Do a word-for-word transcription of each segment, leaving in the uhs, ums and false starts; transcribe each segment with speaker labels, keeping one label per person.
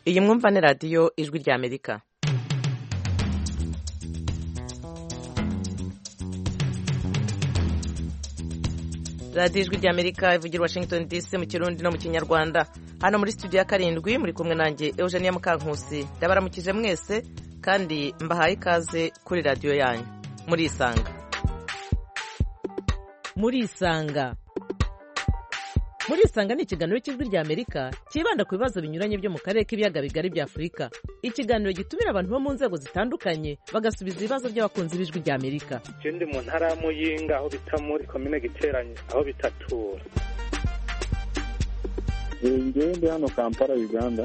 Speaker 1: iyi mwumva ni radiyo ijwi rya Amerika. radiyo ijwi rya Amerika ivugira Washington D C mu Kirundi no mu Kinyarwanda. Hano muri studio ya karindwi muri kumwe nanjye Eugenia Mukankusi. Ndabaramukije mwese kandi mbahaye ikaze kuri radiyo yanyu. Muri Isanga. Muri Isanga. Muri Isanga ni ikiganiro cy'ijwi rya Amerika kibanda ku bibazo binyuranye byo mu karere k'ibiyaga bigari bya Afurika. Ikiganiro gitumira abantu bo mu nzego zitandukanye bagasubiza ibibazo by'abakunzi b'ijwi rya Amerika.
Speaker 2: Ikindi mu ntara ya Muyinga aho bita muri komine Giteranye aho bitatura.
Speaker 3: Ngende hano Kampala Uganda.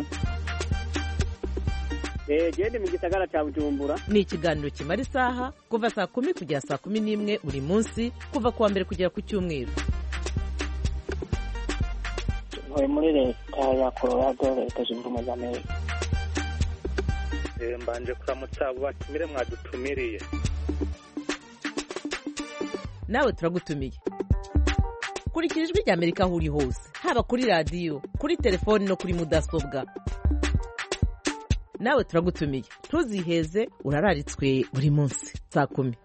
Speaker 4: Eh gende mu gisagara cya Bujumbura.
Speaker 1: Ni ikiganiro kimara isaha kuva saa kumi kugera saa kumi n'imwe buri munsi kuva kuwa mbere kugera ku cyumweru.
Speaker 4: Muri leta ya Colorado leta zunze ubumwe za Amerika.
Speaker 2: Eh mbanje kuramutsa abo batumire mwadutumiriye.
Speaker 1: Nawe turagutumiye. Kurikira ijwi rya Amerika aho uri hose, haba kuri radiyo, kuri telefoni no kuri mudasobwa. Nawe turagutumiye. Ntuziheze urararitswe buri munsi saa kumi.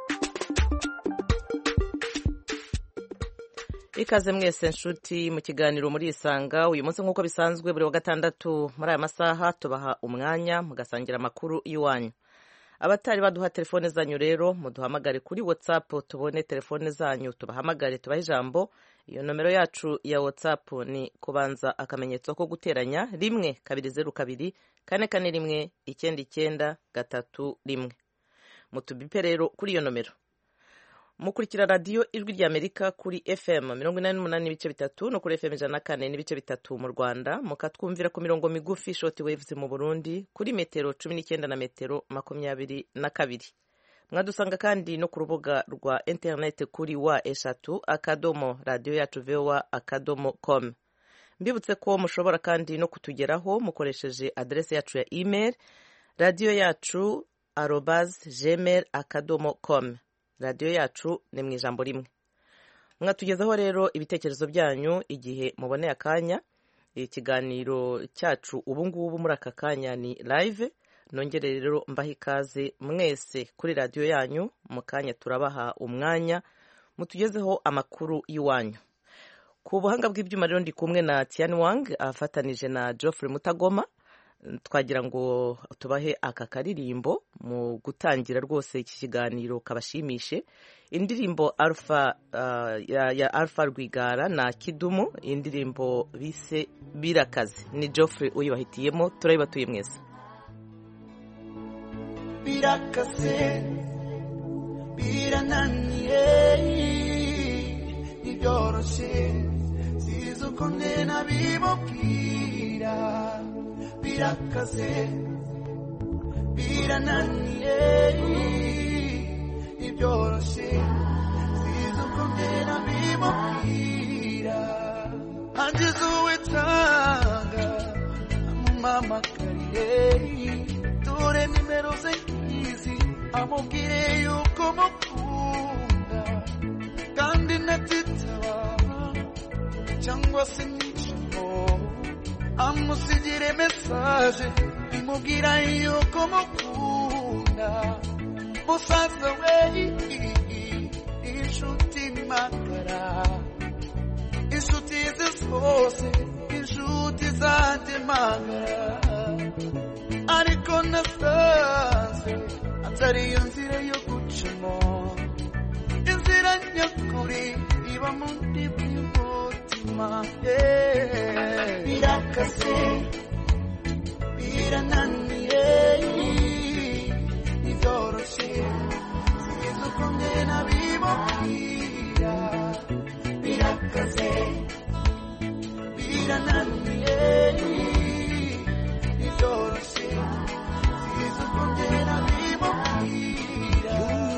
Speaker 1: Ikaze mwese nshuti mu kiganiro muri Isanga. Uyu munsi nk'uko bisanzwe buri wa gatandatu muri aya masaha tubaha umwanya mugasangira amakuru iwanyu. Abatari baduha telefone zanyu rero muduhamagare kuri WhatsApp tubone telefone zanyu tubahamagare tubahe ijambo. Iyo nomero yacu ya WhatsApp ni kubanza akamenyetso ko guteranya rimwe kabiri zeru kabiri kane kane rimwe icyenda icyenda gatatu rimwe. Mutubipe rero kuri iyo nomero. Mukurikira radiyo ijwi rya Amerika kuri F M mirongo inani n'umunani n'ibice bitatu no kuri F M ijana na kane n'ibice bitatu mu Rwanda, mukatwumvira ku mirongo migufi short waves mu Burundi kuri metero cumi n'icyenda na metero makumyabiri na kabiri. Mwadusanga kandi no ku rubuga rwa internet kuri wa eshatu akadomo radio yacu voa akadomo com. Mbibutse ko mushobora kandi no kutugeraho mukoresheje adresse yacu ya email radio yacu arobase gmail akadomo com. Radio yacu ni mu ijambo rimwe. Mwatugezaho rero ibitekerezo byanyu igihe muboneye akanya. Ikiganiro cyacu ubu ngubu muri aka kanya ni live. Nongere rero mbaha ikaze mwese kuri radio yanyu. Mu kanya turabaha umwanya mutugezeho amakuru y'iwanyu. Ku buhanga bw'ibyuma rero ndi kumwe na Tian Wang afatanije na Geoffrey Mutagoma. Twagira ngo tubahe aka karirimbo mu gutangira rwose iki kiganiro kabashimishe. Indirimbo Alpha uh, ya, ya Alpha Rwigara na Kidumu, indirimbo bise Birakaze. Ni Geoffrey uyibahitiyemo, turayibatuye mwese.
Speaker 5: Birakaze birananiye ibyoroshye sizukonde nabimubwira. Birakaze birananiye ibyoroshye sizukonde nabimubwira. Ageze uwitanga amumamagariye dore nimero ze izi amubwire yuko mukunda kandi natitaba cyangwa se nicamo amusigire message imubwira yuko mukunda. Musaza we inshuti magara inshuti zose inshuti zanje magara ariko nasanze atari yo nzira yo gucamo inzira nyakuri iba mu ndiba y'umutima. Birakaze birananiye ibyoroshye sizukonde nabimubwira. Birakaze birananiye ibyoroshye sizukonde nabimubwira.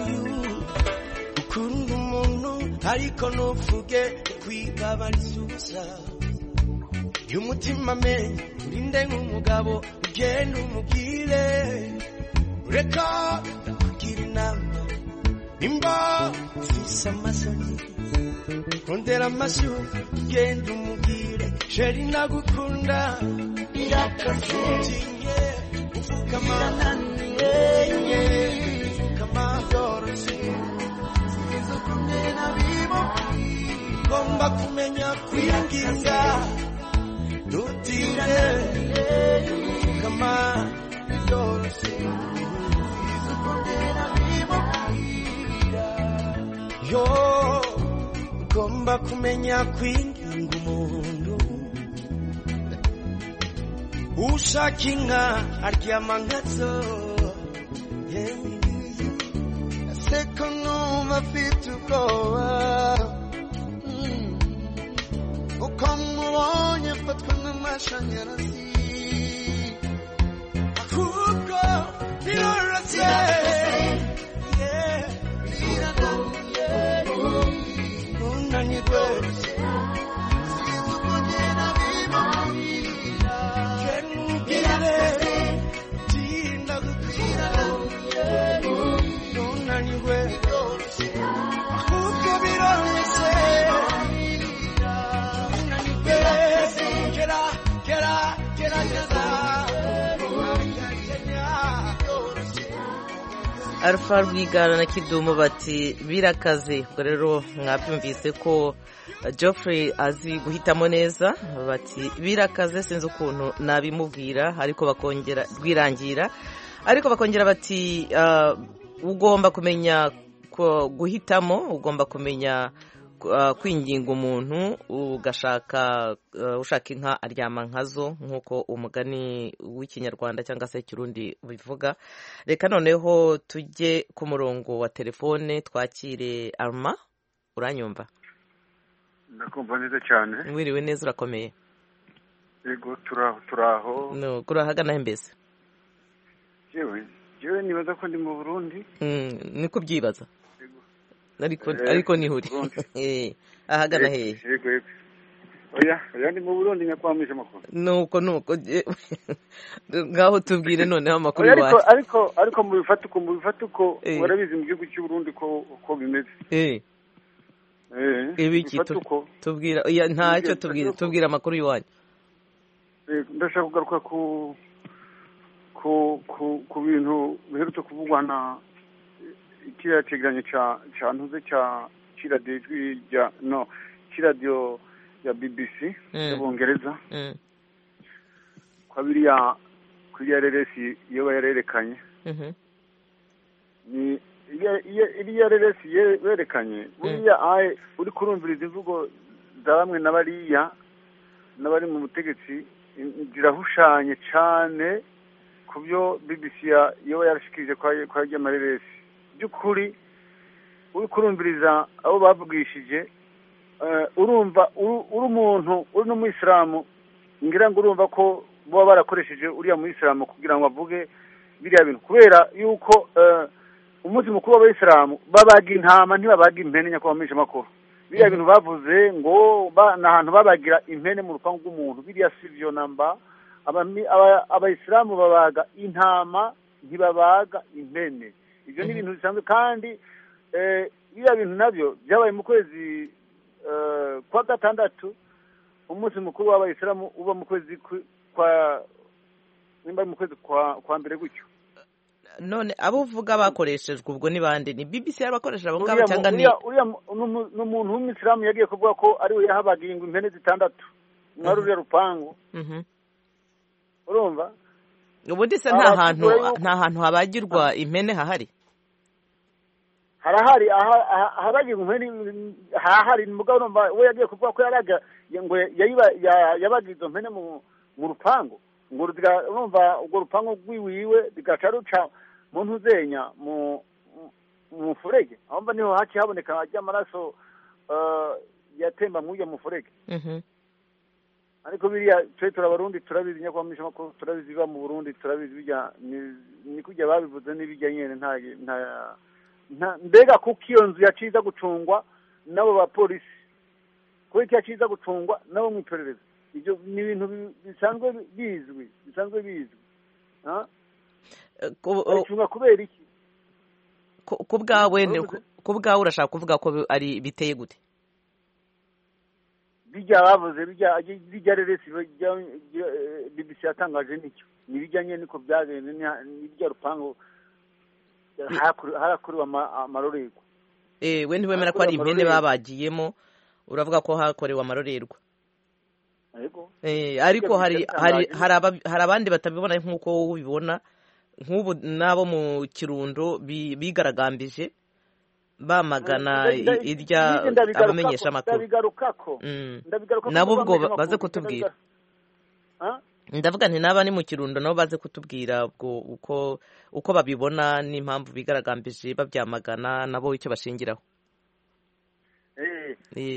Speaker 6: Ukunda umuntu ariko ntuvuge kwigabanyiriza y'umutima menye urinde nk'umugabo ugenda umubwire reka kugira inama nimba ufise amasoni rondera amashu ugenda umubwire sheri nagukunda. utinye ufukama ufukama byoroshye sinzi uko ngena bimubwira ugomba kumenya kwiyinginga ntutinye ufukama byoroshye sinzi uko ngena bimubwira yo ugomba kumenya kwiyinginga umuntu ushaka inka aryama nkazo aseka numva afite ubwoba uko mubonye mfatwa n'amashanyarazi ahubwo biroroshye unanirwe sinzi uko ngena bimubwira tinda gutira unanirwe ahubwo biroroshye unanirwe gera gera gerageza
Speaker 1: Alpha Rwigara na Kidumu bati birakaze. Ubwo rero mwabyumvise ko Geoffrey azi guhitamo neza, bati birakaze sinzi ukuntu nabimubwira, ariko bakongera rwirangira, ariko bakongera bati uh, ugomba kumenya guhitamo, ugomba kumenya uh, kwinginga umuntu, ugashaka uh, ushaka inka aryama nkazo, nk'uko umugani w'ikinyarwanda cyangwa se ikirundi bivuga. Reka noneho tujye ku murongo wa telefone twakire Arma. Uranyumva?
Speaker 3: Ndakumva neza cyane.
Speaker 1: Wiriwe neza, urakomeye?
Speaker 3: Yego turaho turaho.
Speaker 1: No, kurahagana mbese?
Speaker 3: Jewe, jewe nibaza ko ndi mu Burundi.
Speaker 1: Mm, niko byibaza. Ariko ariko ni huri. Eh, ahagana hehe?
Speaker 3: Yego yego. Oya, oya ndi mu Burundi nyakwamisha makuru.
Speaker 1: Nuko nuko ngaho tubwire noneho amakuru
Speaker 3: yawe. Ariko
Speaker 1: wacu.
Speaker 3: ariko ariko mu bifatuko mu bifatuko warabizi mu gihugu cy'u Burundi ko ko bimeze.
Speaker 1: Eh.
Speaker 3: Eh.
Speaker 1: Ibiki tubwira ya ntacyo tubwira tubwira amakuru y'wanyu.
Speaker 3: Eh, ndashaka kugaruka ku ku ku ku bintu biherutse kuvugwa na kiriya cyegeranyo cya cya ntuze cya kiradiyo ya no kiradiyo ya B B C y'Abongereza.
Speaker 1: Mm.
Speaker 3: Kwa biriya kuriya R S iyo bayarerekanye.
Speaker 1: Mhm.
Speaker 3: Ni iriya R S yerekanye buriya aye uri kurumviriza imvugo za bamwe n'abariya n'abari mu mutegetsi zirahushanye cyane ku byo B B C yo yarashikije kwa kwa R S. Byukuri uri kurumviriza abo bavugishije urumva uri umuntu uri n'umuyisilamu ngira ngo urumva ko bo barakoresheje uriya muyisilamu kugira ngo avuge biriya bintu kubera yuko umunsi mukuru w'abayisilamu babaga intama ntibabaga impene nyakwamisha makuru biriya bintu bavuze ngo n'ahantu babagira impene mu rupangu rw'umuntu biriya sivyo namba abayisilamu babaga intama ntibabaga impene. Ibyo ni ibintu bisanzwe kandi biriya bintu nabyo byabaye mu kwezi kwa gatandatu umunsi mukuru w'abayisilamu uba mu kwezi kwa nimba mu kwezi kwa kwa mbere gutyo.
Speaker 1: None abo uvuga bakoreshejwe ubwo ni bande? Ni B B C yabakoresha abo ngabo cyangwa ni
Speaker 3: uriya n'umuntu w'umuyisilamu yagiye kuvuga ko ari we yahabaga ingwe impene zitandatu mwari uriya rupangu.
Speaker 1: Mhm.
Speaker 3: Urumva?
Speaker 1: Ubundi se nta hantu nta hantu habagirwa impene hahari?
Speaker 3: Harahari ahabagira impene hahari mugabo urumva we yagiye kuvuga ko yaraga ngo yabaga izo mpene mu rupangu ngo urumva urwo rupangu rwiwiwe bigaca ruca mu ntuzenya mu mufurege ahomba niho haci haboneka ry'amaraso yatemba mw'uyo mufurege.
Speaker 1: Mhm.
Speaker 3: Ariko biriya twe turabarundi turabizi nyakwamisha makuru turabizi biba mu Burundi turabizi bijya ni kujya babivuze n'ibijya nyene nta nta mbega kuko iyo nzu yaciza gucungwa nabo ba polisi kuko yaciza gucungwa nabo mu iperereza. Ibyo ni ibintu bisanzwe bizwi bisanzwe bizwi ha ko kubera iki
Speaker 1: ku bwawe ku bwawe urashaka kuvuga ko ari biteye gute?
Speaker 3: bijya bavuze bijya bijya reresi B B C yatangaje nicyo nibijyanye niko byagenze n'ibyo rupango harakuriwe amarorerwa.
Speaker 1: Eh, we ntiwemera ko ari impene babagiyemo, uravuga ko hakorewe amarorerwa.
Speaker 3: Yego.
Speaker 1: Eh, ariko hari hari hari abandi batabibona nk'uko wowe ubibona, nk'ubu nabo mu Kirundo bigaragambije bamagana irya abamenyesha amakuru.
Speaker 3: Ndabigarukako.
Speaker 1: Ndabigarukako. Nabo ubwo baze kutubwira. Ndavuga nti naba ni mu Kirundo nabo baze kutubwira ubwo uko uko babibona n'impamvu bigaragambije babyamagana nabo icyo bashingiraho.
Speaker 3: Eh,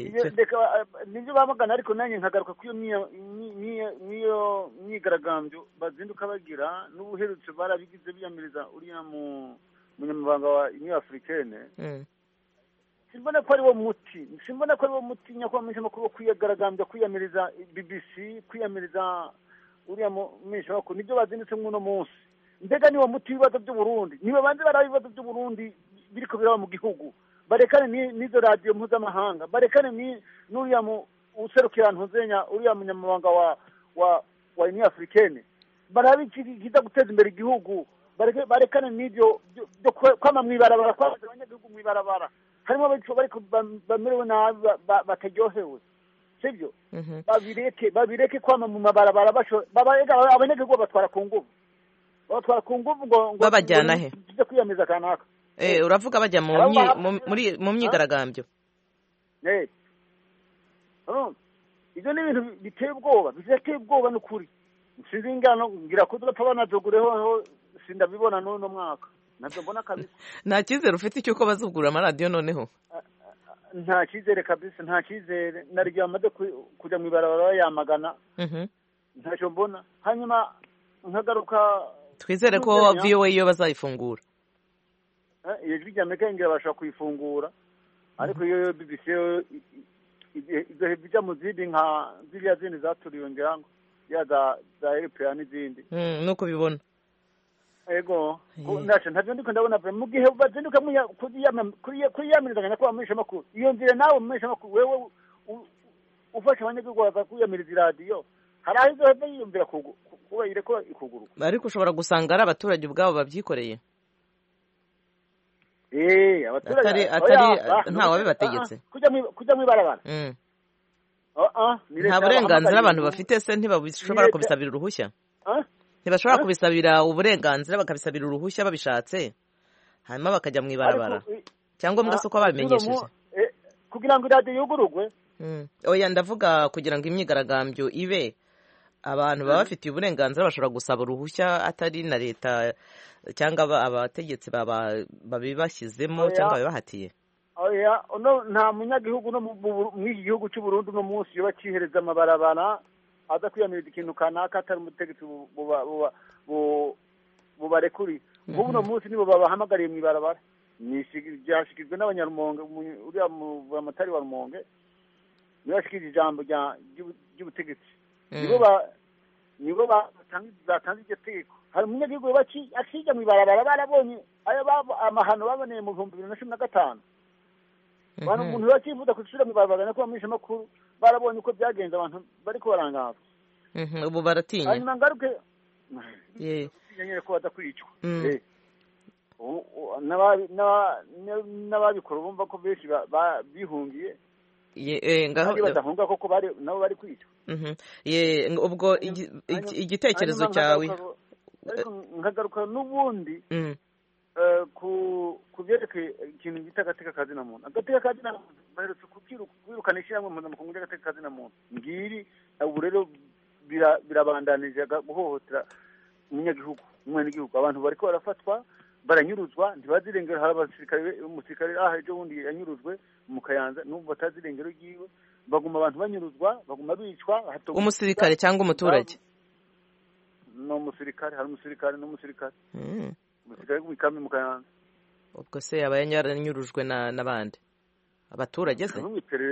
Speaker 3: nibyo bamagana ariko nanjye nkagaruka ku iyo niyo myigaragambyo bazinduka bagira n'ubuherutse barabigize biyamiriza uriya mu munyamabanga wa Union Africaine. Simbona ko ari wo muti, simbona ko ari wo muti nyakwamisha makuru kwiyagaragambya kwiyamiriza B B C, kwiyamiriza uriya mumisha wako nibyo bazindutse mwuno munsi. Mbega ni wo muti w'ibibazo by'u Burundi, niwe banze barabibazo by'u Burundi biriko biraba mu gihugu. Barekane n'izo radio mpuzamahanga, barekane ni n'uriya mu userukira ntuzenya uriya munyamabanga wa wa wa Union Africaine. Barabikiza guteza imbere igihugu, barekane n'ibyo byo kwama mwibarabara kwa abanyagihugu mwibarabara. Harimo abico bariko bamerewe nabi batajyohewe. Sibyo? Babireke babireke kwama mu mabarabara basho babaega abanyagihugu batwara ku nguvu. Batwara ku nguvu ngo
Speaker 1: babajyana he?
Speaker 3: Byo kwiyameza kanaka.
Speaker 1: Eh, uravuga bajya mu muri mu myigaragambyo.
Speaker 3: Eh. Oh. Ibyo ni ibintu biteye ubwoba, biteye ubwoba n'ukuri. Sinzi ingano ngira ko turapfa banadogureho sindabibona n'uno mwaka. Nabyo mbona kabisa.
Speaker 1: Nta cyizere ufite cyuko bazugura amaradiyo noneho.
Speaker 3: Nta cyizere kabisa, nta cyizere naryo amaze kujya mu ibarabara yamagana.
Speaker 1: Mhm.
Speaker 3: Ntacyo mbona. Hanyuma nkagaruka
Speaker 1: twizere ko V O A yo bazayifungura.
Speaker 3: Iyo jwi ry'Amerika ngira bashaka kuyifungura, ariko iyo B B C izo bijya mu zindi nka ziriya zindi zaturiwe ngira ngo ya za za European n'izindi.
Speaker 1: Mm, nuko bibona.
Speaker 3: Ego, nasho ntavyo ndiko ndabona pe mu gihe bazinduka kuriyamirizanya ko bamenyesha makuru. Iyo nzire nawe bamenyesha makuru wewe ufasha abanyagihugu baza kuyamiriza iradiyo. Hari aho izo hebe yiyumvira kuba ireko ikuguruka.
Speaker 1: Ariko ushobora gusanga ari abaturage ubwabo babyikoreye.
Speaker 3: Eh, abaturage
Speaker 1: atari nta wabibategetse.
Speaker 3: Kujya kujya mu ibarabara.
Speaker 1: Mm.
Speaker 3: Oh ah,
Speaker 1: nta burenganzira abantu bafite se ntibashobora kubisabira uruhushya.
Speaker 3: Ah?
Speaker 1: Ntibashobora kubisabira uburenganzira bakabisabira uruhushya babishatse. Hanyuma bakajya mu ibarabara. Cyangwa mbwa soko babimenyesheje.
Speaker 3: Kugira ngo iradiyo yugurugwe.
Speaker 1: Mm. Oya ndavuga kugira ngo imyigaragambyo ibe abantu baba bafitiye uburenganzira bashobora gusaba uruhushya atari na leta cyangwa abategetsi babibashyizemo cyangwa babihatiye.
Speaker 3: Oya, no nta munyagihugu no mu gihugu cy'u Burundi no munsi yo bakihereza amabarabara aza kwiyamiriza ikintu kanaka atari umutegetsi bubarekuri. Ubu no munsi nibo babahamagariye mu ibarabara. Byashikijwe n'abanyarumonge uriya mu amatari wa Rumonge nibashikije ijambo ry'ubutegetsi. Nibo ba nibo batanze iryo tegeko. Hari umunyagihugu baki akijya mu ibarabara barabonye ayo amahano baboneye mu bihumbi bibiri na cumi na gatanu. Abantu umuntu bakivuga kushira mu ibarabara nako bamisha makuru barabonye uko byagenze abantu bariko barangaza.
Speaker 1: Mhm, ubu baratinya.
Speaker 3: Hanyuma ngaruke
Speaker 1: ye
Speaker 3: nyine ko badakwicwa. Eh. Nababi nababikora bumva ko benshi bihungiye.
Speaker 1: Ye eh ngaho
Speaker 3: badahunga koko bari nabo bari kwicwa.
Speaker 1: Mhm. Ye ubwo igitekerezo cyawe
Speaker 3: nkagaruka n'ubundi ku kubyerekeye ikintu gita agateka kazi na muntu. Agateka kazi na muntu baherutse kwirukana ishyirahamwe mpuzamakungu ry'agateka kazi na muntu. Ngiri ubu rero birabandanije guhohotera umunyagihugu umwenegihugu. Abantu bariko barafatwa baranyuruzwa ntibazirengera. Hari abasirikare umusirikare aha ejo bundi yanyuruzwe mu Kayanza n'ubu batazirengero giwe. Baguma abantu banyuruzwa baguma bicwa.
Speaker 1: Umusirikare cyangwa umuturage?
Speaker 3: No umusirikare, hari umusirikare n'umusirikare. Mm. Umusirikare w'ikami mu Kayanza.
Speaker 1: Ubwo se yaba yaranyurujwe na nabandi abaturage se?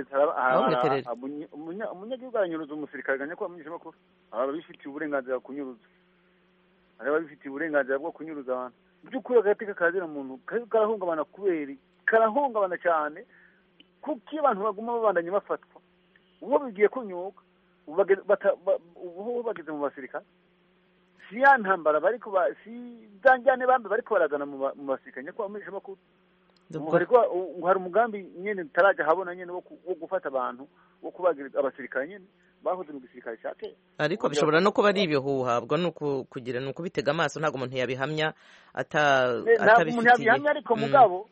Speaker 3: Umunyagihugu aranyuruza umusirikare ganya ko bamenyesha makuru. Aba bifitiye uburenganzira bwo kunyuruza. Aba bifitiye uburenganzira bwo kunyuruza abantu. Byukuri agateka kazi na muntu karahungabana kubera karahungabana cyane kuko abantu baguma babandanye bafatwa ubu bigiye kunyuka ubu bageze mu basirikare si ya ntambara bariko si zanjyane bambe bariko barazana mu basirikare nyako bamenyesha makuru hari umugambi nyene taraja habona nyene wo gufata abantu wo kubagira abasirikare nyene bahoze mu gisirikare cya kera
Speaker 1: ariko bishobora no kuba ari ibihuha bwo nuko kugira nuko bitega amaso ntago umuntu yabihamya ata atabifitiye
Speaker 3: umuntu yabihamya ariko mugabo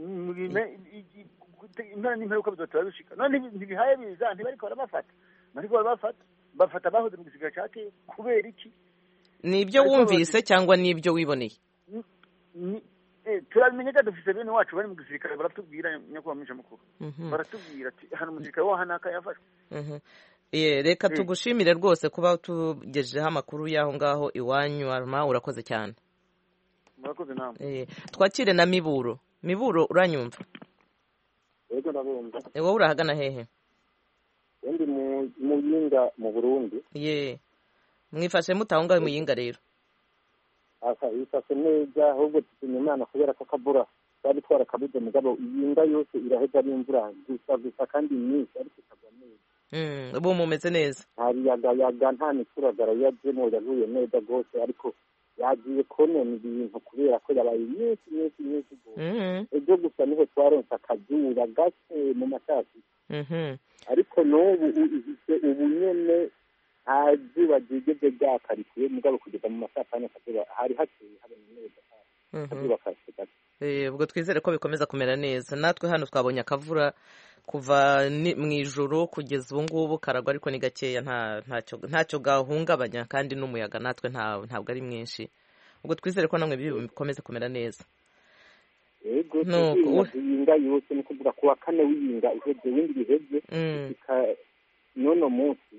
Speaker 3: intara n'imperuka bizotera bishika none ntibihaye biza ntibariko barabafata bariko barabafata bafata bahoze mu gisirikare cya kera kubera iki
Speaker 1: nibyo wumvise cyangwa nibyo wiboneye
Speaker 3: turabimenya ko dufite bene wacu bari mu gisirikare baratubwira nyakubahwa mwisha mukuru baratubwira ati hano umusirikare wa hanaka yafashwe
Speaker 1: reka tugushimire rwose kuba tugejejeho amakuru y'aho ngaho iwanyu arma urakoze cyane
Speaker 3: murakoze namwe
Speaker 1: twakire na miburo miburo uranyumva
Speaker 7: yego ndabumva
Speaker 1: wowe urahagana hehe
Speaker 7: ndi mu muyinga mu Burundi
Speaker 1: ye mwifashe mutaho ngaho muyinga rero
Speaker 7: asa ifashe neza ahubwo tutinye Imana kubera ko kabura bari twara kabuze mugabo iyinga yose iraheza ari imvura gusa gusa kandi nyinshi ariko ikagwa neza
Speaker 1: mm ubu mumeze neza
Speaker 7: hari yagayaga nta mituragara yajemo yaguye neza gose ariko yagiye konona ibintu kubera ko yabaye nyinshi nyinshi nyinshi gose ejo gusa niho twaronse akazuba gake mu matasi ariko n'ubu ubu nyene azuba jigeze ryakarikiye mugabo kugeza mu masatani akazuba hari hakeye habona neza akazuba kashika
Speaker 1: eh ubwo twizere ko bikomeza kumera neza natwe hano twabonye akavura kuva mu ijoro kugeza ubu ngubu karagwa ariko ni gakeya nta ntacyo ntacyo gahungabanya kandi n'umuyaga natwe nta ntabwo ari mwinshi ubwo twizere ko namwe bikomeza kumera neza
Speaker 7: yego tuyinga yose ni kuvuga kuwa kane wiyinga uheze windi biheze nono munsi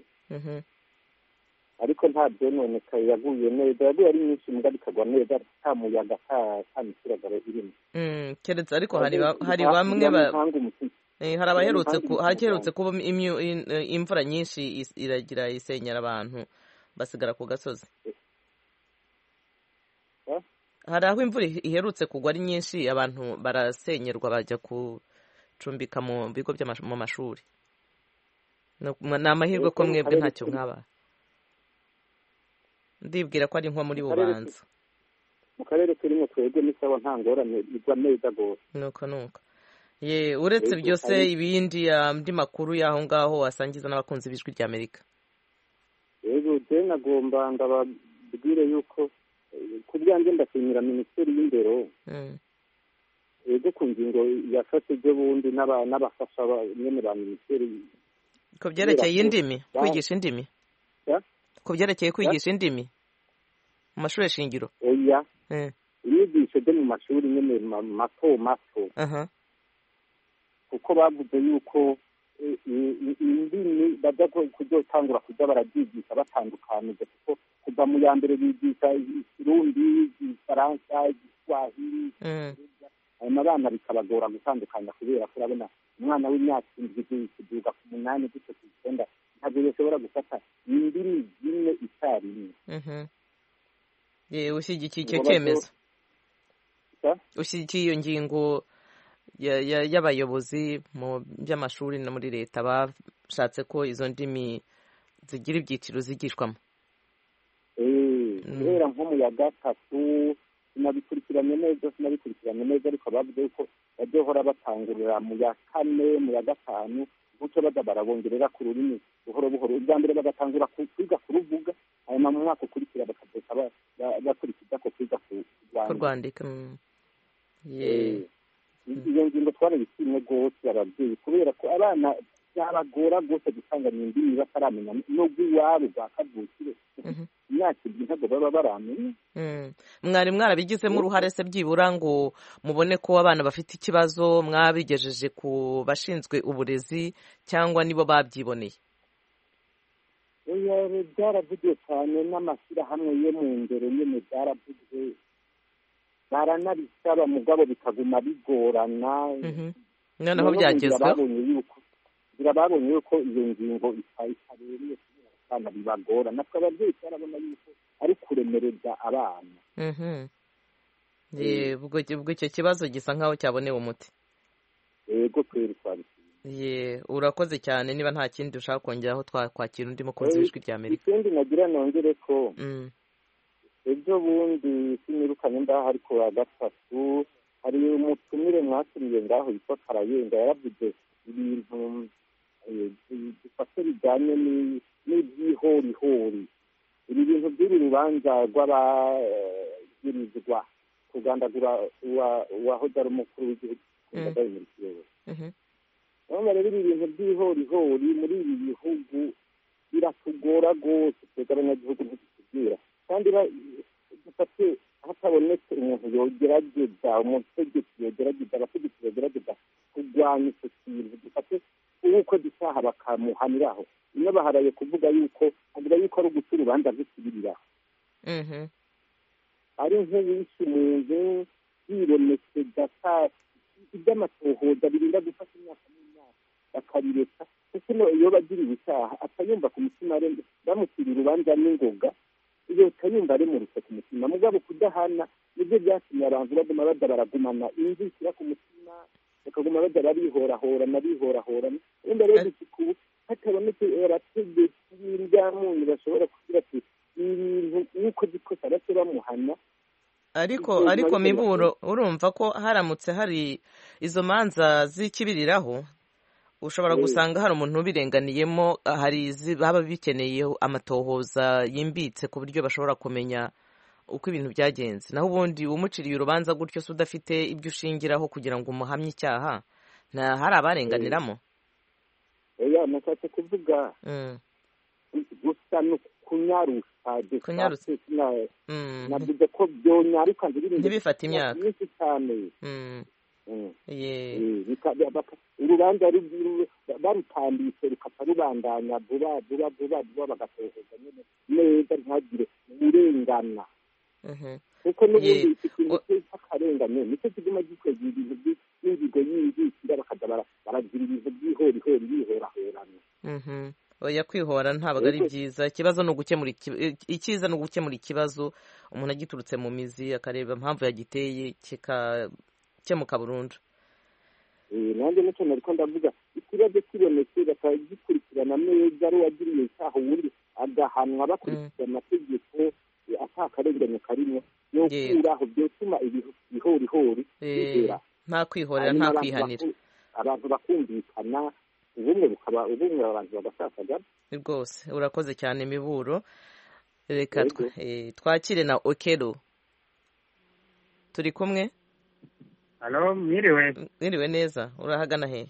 Speaker 7: ariko nta byononeka yaguye neza yaguye ari nyinshi mbwa bikagwa neza nta muyaga nta mituragaro irimo
Speaker 1: keretse ariko hari hari bamwe hari abaherutse hakerutse kuba imvura nyinshi iragira isenyera abantu basigara ku gasozi hari aho imvura iherutse kugwa ari nyinshi abantu barasenyerwa bajya gucumbika mu bigo by'amashuri mu mashuri ni amahirwe ko mwebwe ntacyo mwaba ndibwira ko ari nko muri bubanza
Speaker 7: mu karere turimo twebwe n'isawa nta ngorane igwa neza gose
Speaker 1: nuko nuko ye uretse byose ibindi andi makuru y'aho ngaho wasangiza n'abakunzi b'ijwi rya Amerika
Speaker 7: yego je nagomba ndababwire yuko ku byanjye ndashimira minisiteri y'indero yego ku ngingo yafashe ibyo bundi n'abafasha nyene ba minisiteri
Speaker 1: ko byerekeye indimi kwigisha indimi ko byerekeye kwigisha indimi mu mashuri shingiro
Speaker 7: oya inyigisho zo mu mashuri nyene mato mato kuko bavuze yuko indimi bajya kuzotangura kuja barabyigisha batandukanije kuko kuva mu ya mbere bigisha ikirundi igifaransa igiswahili hanyuma abana bikabagora gutandukanya kubera ko urabona umwana w'imyaka indwi kuduga ku munani gutyo ku icyenda ntabwo yashobora gufata indimi zimwe icyarimwe
Speaker 1: ye ushyigikiye icyo cyemezo ushyigikiye iyo ngingo y'abayobozi mu by'amashuri no muri leta bashatse ko izo ndimi zigira ibyiciro zigishwamo
Speaker 7: guhera nko mu ya gatatu sinabikurikiranye neza sinabikurikiranye neza ariko bavuze ko bazohora batangurira mu ya kane mu ya gatanu gutyo baza barabongerera ku rurimi buhoro buhoro ubwa mbere bagatangura kwiga kuruvuga hanyuma mu mwaka ukurikira bakazoka bakurikiza ko kwiga
Speaker 1: kurwandika
Speaker 7: iyo ngingo twarabishimye rwose ababyeyi kubera ko abana byabagora rwose gutanganya indimi bataramenya n'ubwo iwabo bwa kavukire imyaka ibiri ntabwo baba baramenya
Speaker 1: mwari mwarabigizemo uruhare se byibura ngo mubone ko abana bafite ikibazo mwabigejeje ku bashinzwe uburezi cyangwa nibo babyiboneye
Speaker 7: byaravugiwe cyane n'amashyirahamwe yo mu ndero nyine byaravugiwe baranabisaba mugabo bikaguma bigorana
Speaker 1: noneho byagezweho
Speaker 7: babonye yuko iyo ngingo itabereye kubera abana bibagora natwe ababyeyi turabona yuko ari kuremereza abana
Speaker 1: ubwo icyo kibazo gisa nkaho cyabonewe umuti
Speaker 7: yego twari twabishimye
Speaker 1: ye urakoze cyane niba nta kindi ushaka kongeraho twakwakira undi mukozi w'ijwi rya Amerika.
Speaker 7: Ikindi nagira nongere ko ejo bundi sinirukanye ndaho ariko wa gatatu hari umutumire mwatumiye ngaho yitwa Karayenga yaravuze ibintu bifashe bijyanye n'ibyihorihori ibi bintu by'uru rubanza rw'abagirizwa kugandagura uwahoze ari umukuru w'igihugu ndadaye muri kiyobo urabona rero ibi bintu by'ihorihori muri ibi bihugu biratugora rwose twebwe abanyagihugu ntitutubwira kandi dufate hatabonetse umuntu yogerageza umutegetsi yogerageza abategetsi yogerageza kurwanya icyo kintu dufate uko dusaha bakamuhaniraho ino baharaye kuvuga yuko avuga yuko ari uguca urubanza rw'ikibiriraho ari nk'uwishe umuntu yibonetse gasa iby'amatohoza birinda gufata imyaka n'imyaka bakabireka kuko iyo bagiriwe icyaha atayumva ku mutima bamutira urubanza n'ingoga iyo utayumva aremurutse ku mutima mugabo kudahana nibyo byatumye abantu baguma bajya baragumana inzikira ku mutima bakaguma bajya barihorahorana bihorahorana imbere y'igikubu hatabonetse abategetsi b'indyamunyu bashobora kugira ati ibintu nk'uko gikosa bake bamuhana
Speaker 1: ariko ariko miburo urumva ko haramutse hari izo manza z'ikibiriraho ushobora gusanga hari umuntu ubirenganiyemo hari baba bikeneye amatohoza yimbitse ku buryo bashobora kumenya uko ibintu byagenze naho ubundi umuciriye urubanza gutyo se udafite ibyo ushingiraho kugira ngo umuhamye icyaha nta hari abarenganiramo
Speaker 7: oya nashatse kuvuga gusa no kunyarusha
Speaker 1: kunyarusha
Speaker 7: navuze ko byonyaruka
Speaker 1: ntibifate imyaka
Speaker 7: myinshi cyane urubanza barutambitse rukapfa rubandanya vuba vuba vuba vuba bagatohoza neza ntagire urengana kuko n'ubundi ikintu cy'akarengane nicyo kiguma gikwegera ibintu by'inzigo y'inzikira bakaza baragira ibintu by'ihorihori bihorahorana
Speaker 1: oya kwihora ntabwo ari byiza ikibazo ni ugukemura icyiza ni ugukemura ikibazo umuntu agiturutse mu mizi akareba impamvu yagiteye kikakemuka burundu
Speaker 7: nanjye nicyo nariko ndavuga ikibazo kibonetse bakagikurikirana neza ari uwagiriye icyaha uwundi agahanwa bakurikije amategeko atakarengane karimo yokuraho byotuma ibihorihori bigera
Speaker 1: nta kwihorera nta kwihanira
Speaker 7: abantu bakumvikana ubumwe bukaba ubumwe abantu bagasasagana
Speaker 1: rwose urakoze cyane miburo reka twakire na Okelo turi kumwe.
Speaker 8: Halo, mwiriwe.
Speaker 1: Mwiriwe neza. Urahagana he?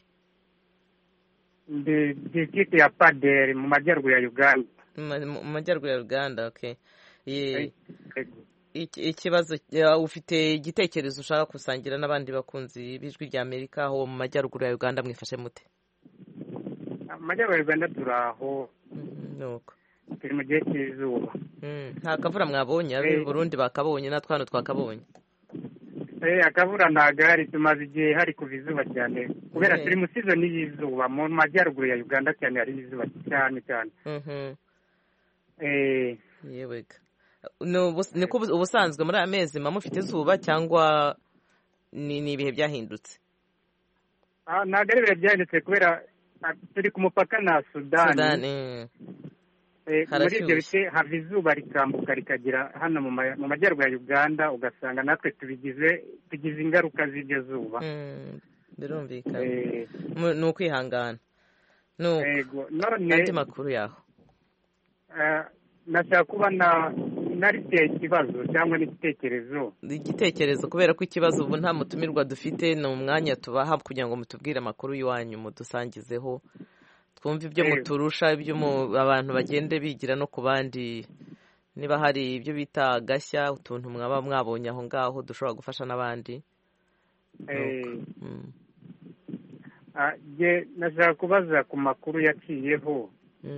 Speaker 8: Ndi district ya Paderi mu majyaruguru ya Uganda.
Speaker 1: Mu majyaruguru ya Uganda, okay. Ye. Ikibazo ufite igitekerezo ushaka kusangira n'abandi bakunzi bijwi rya Amerika aho mu majyaruguru ya Uganda mwifashe mute?
Speaker 8: Mu majyaruguru ya Uganda turaho.
Speaker 1: Nuko.
Speaker 8: Turi mu gihe cy'izuba.
Speaker 1: Nta kavura mwabonye abe Burundi bakabonye natwe hano twakabonye.
Speaker 8: Eh akavura ntagari tumaze igihe hari kuva izuba cyane kubera turi mu season y'izuba mu majyaruguru ya Uganda cyane hari izuba cyane cyane.
Speaker 1: Mhm.
Speaker 8: Eh
Speaker 1: yewega. No niko ubusanzwe muri amezi mamufite izuba cyangwa ni ni ibihe byahindutse?
Speaker 8: Ah nagari bihe byahindutse kubera turi ku mupaka na Sudan.
Speaker 1: Sudan.
Speaker 8: Eh muri ibyo bice hava izuba rikambuka rikagira hano mu majyaruguru ya Uganda ugasanga natwe tubigize tugize ingaruka z'ibyo zuba.
Speaker 1: Mm. Birumvikana. Eh ni ukwihangana. No.
Speaker 8: Yego none
Speaker 1: makuru yaho.
Speaker 8: Eh nashaka kuba na nariteye ikibazo cyangwa n'igitekerezo
Speaker 1: igitekerezo kubera ko ikibazo ubu nta mutumirwa dufite ni umwanya tubaha kugira ngo mutubwire amakuru y'iwanyu mudusangizeho twumve ibyo muturusha ibyo abantu bagende bigira no ku bandi niba hari ibyo bita agashya utuntu mwaba mwabonye aho ngaho dushobora gufasha n'abandi.
Speaker 8: nashaka kubaza ku makuru yaciyeho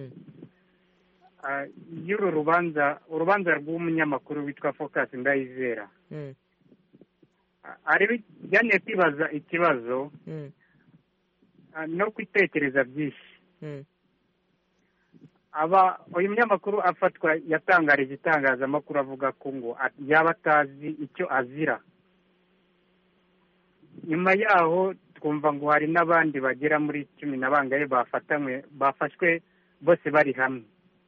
Speaker 8: y'uru rubanza urubanza rw'umunyamakuru witwa Focus Ndayizera ari byane kwibaza ikibazo no kwitekereza byinshi aba uyu munyamakuru afatwa yatangarije itangazamakuru avuga ko ngo yaba atazi icyo azira nyuma yaho twumva ngo hari n'abandi bagera muri cumi na bangahe bafatanywe bafashwe bose bari hamwe.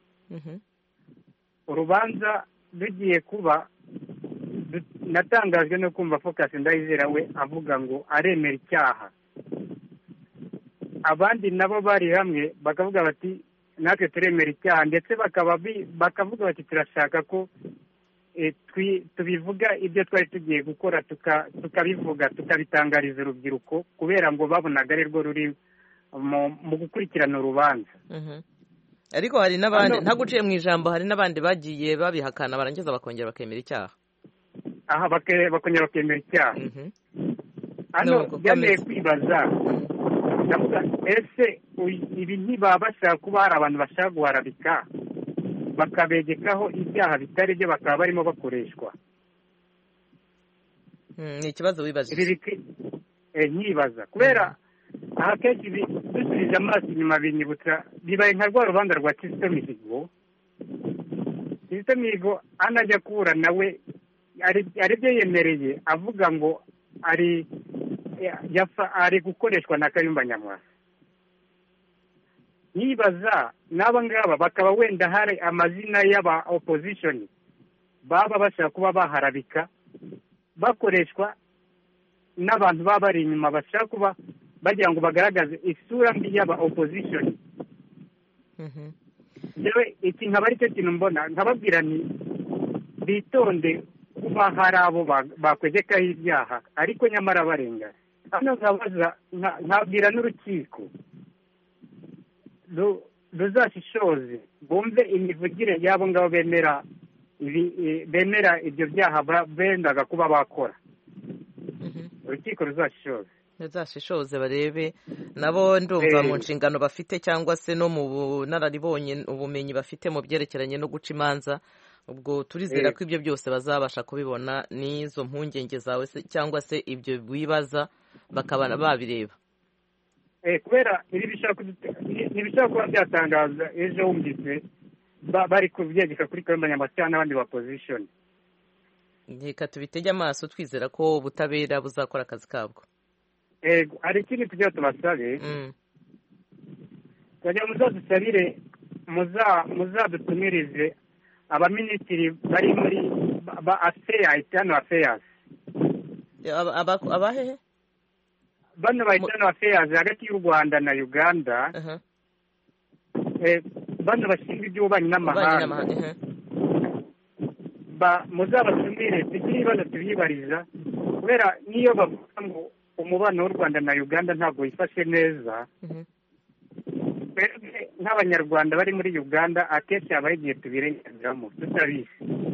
Speaker 8: Urubanza rugiye kuba, natangajwe no kumva Focus Ndayizera we avuga ngo aremera icyaha. Abandi nabo bari hamwe bakavuga bati natwe turemera icyaha, ndetse bakaba bakavuga bati turashaka ko tubivuga ibyo twari tugiye gukora tukabivuga tukabitangariza urubyiruko, kubera ngo babonaga ari rwo ruri mu gukurikirana urubanza.
Speaker 1: Ariko hari n'abandi, nta guciye mu ijambo, hari n'abandi bagiye babihakana barangiza bakongera bakemera icyaha.
Speaker 8: Aha bakongera bakemera icyaha. Hano byameye kwibaza, ndavuga ese ibi ntibaba bashaka kuba hari abantu bashaka guharabika bakabegekaho ibyaha bitari byo bakaba barimo bakoreshwa?
Speaker 1: Ni ikibazo wibaza.
Speaker 8: Nkibaza kubera aha kenshi dusubije amaso inyuma binyibutsa bibaye nka rwa rubanza rwa Kizito Mihigo. Kizito Mihigo anajya kubura nawe ari byo yemereye avuga ngo ari ari gukoreshwa na Kayumba Nyamwasa. Nibaza n'aba ngaba bakaba wenda hari amazina y'aba opposition baba bashaka kuba baharabika bakoreshwa n'abantu baba bari inyuma bashaka kuba bagira ngo bagaragaze isura mbi y'aba opposition. Yewe iki nkaba ari cyo kintu mbona, nkababwira ni bitonde kuba hari abo bakwegekaho ibyaha ariko nyamara barenga. Hano nkabaza nkabwira n'urukiko ruzashishoze bumve imivugire y'abo ngabo bemera bemera ibyo byaha bendaga kuba bakora. Urukiko ruzashishoze
Speaker 1: ruzashishoze barebe nabo, ndumva mu nshingano bafite cyangwa se no mu bunararibonye ubumenyi bafite mu byerekeranye no guca imanza. Ubwo turizera ko ibyo byose bazabasha kubibona, n'izo mpungenge zawe cyangwa se ibyo bibaza bakaba babireba.
Speaker 8: Kubera ntibishobora kuba byatangaza ejo wumvise bari kubyegeka kuri Kayumba Nyamwasa n'abandi ba opposition.
Speaker 1: Reka tubitege amaso twizera ko ubutabera buzakora akazi kabwo.
Speaker 8: Ego, hari ikindi tujya tubasabe, twajya muzadusabire muzadutumirize abaminisitiri bari muri ba afeya itano affairs.
Speaker 1: Abahehe?
Speaker 8: Bano ba itano affairs hagati y'u Rwanda na Uganda. Bano bashinzwe iby'ububanyi n'amahanga. Ba muzabatumire tugira ibibazo tubibariza, kubera niyo bavuga ngo umubano w'u Rwanda na Uganda ntabwo wifashe neza. Nk'abanyarwanda bari muri Uganda akenshi habaho igihe tubirengeramo tutabizi.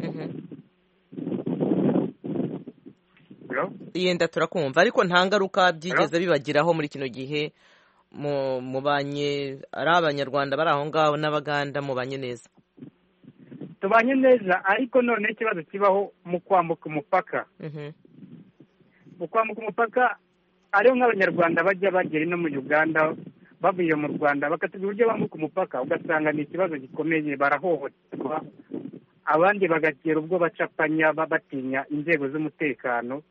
Speaker 1: Yenda turakumva, ariko nta ngaruka byigeze bibagiraho muri kino gihe mubanye ari abanyarwanda bari aho ngaho n'abaganda mubanye neza?
Speaker 8: Tubanye neza, ariko none ikibazo kibaho mu kwambuka umupaka. Mu kwambuka umupaka ariyo nk'abanyarwanda bajya bagera no mu Uganda bavuye mu Rwanda bakatubwira uburyo bambuka umupaka, ugasanga ni ikibazo gikomeye, barahohoterwa, abandi bagakira ubwo bacapanya batinya inzego z'umutekano.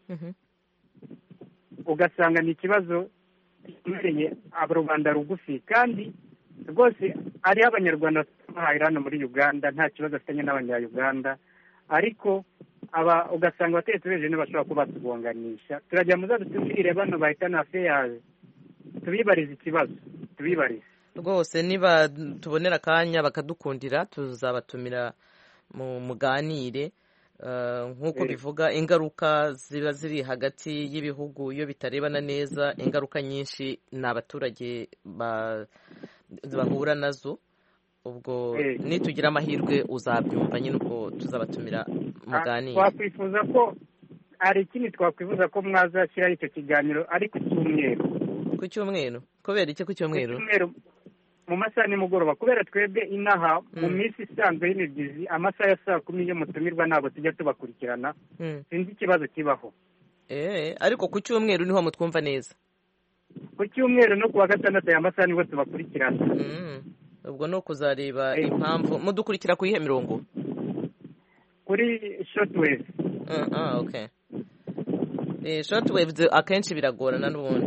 Speaker 8: Ugasanga ni ikibazo gikomeye rubanda rugufi, kandi rwose ariho abanyarwanda bahahira hano muri Uganda nta kibazo afitanye n'abanya-Uganda, ariko aba ugasanga abategetsi beje ntibashobora kuba batugonganisha. Turajya muzadutumire bano bahitana affairs tubibariza ikibazo, tubibariza
Speaker 1: rwose. Niba tubonera akanya bakadukundira tuzabatumira mu muganire. Nk'uko bivuga, ingaruka ziba ziri hagati y'ibihugu iyo bitarebana neza, ingaruka nyinshi ni abaturage bahura nazo. Ubwo nitugira amahirwe uzabyumva nyine, ubwo tuzabatumira muganire.
Speaker 8: Twakwifuza ko hari ikindi twakwifuza ko mwazashyiraho icyo kiganiro ari ku cyumweru.
Speaker 1: Ku cyumweru? Kubera iki ku cyumweru?
Speaker 8: Ku cyumweru mu masaha nimugoroba, kubera twebwe inaha mu minsi isanzwe y'imibyizi amasaha ya saa kumi iyo mutumirwa ntabwo tujya tubakurikirana. Sinzi ikibazo kibaho.
Speaker 1: Eh, ariko ku cyumweru niho mutwumva neza?
Speaker 8: Ku cyumweru no kuwa gatandatu aya masaha nibwo tubakurikirana.
Speaker 1: Ubwo no kuzareba impamvu mudukurikira ku ihe mirongo?
Speaker 8: Kuri shortwave.
Speaker 1: Ah, okay. Eh, shortwave akenshi biragorana n'ubundi.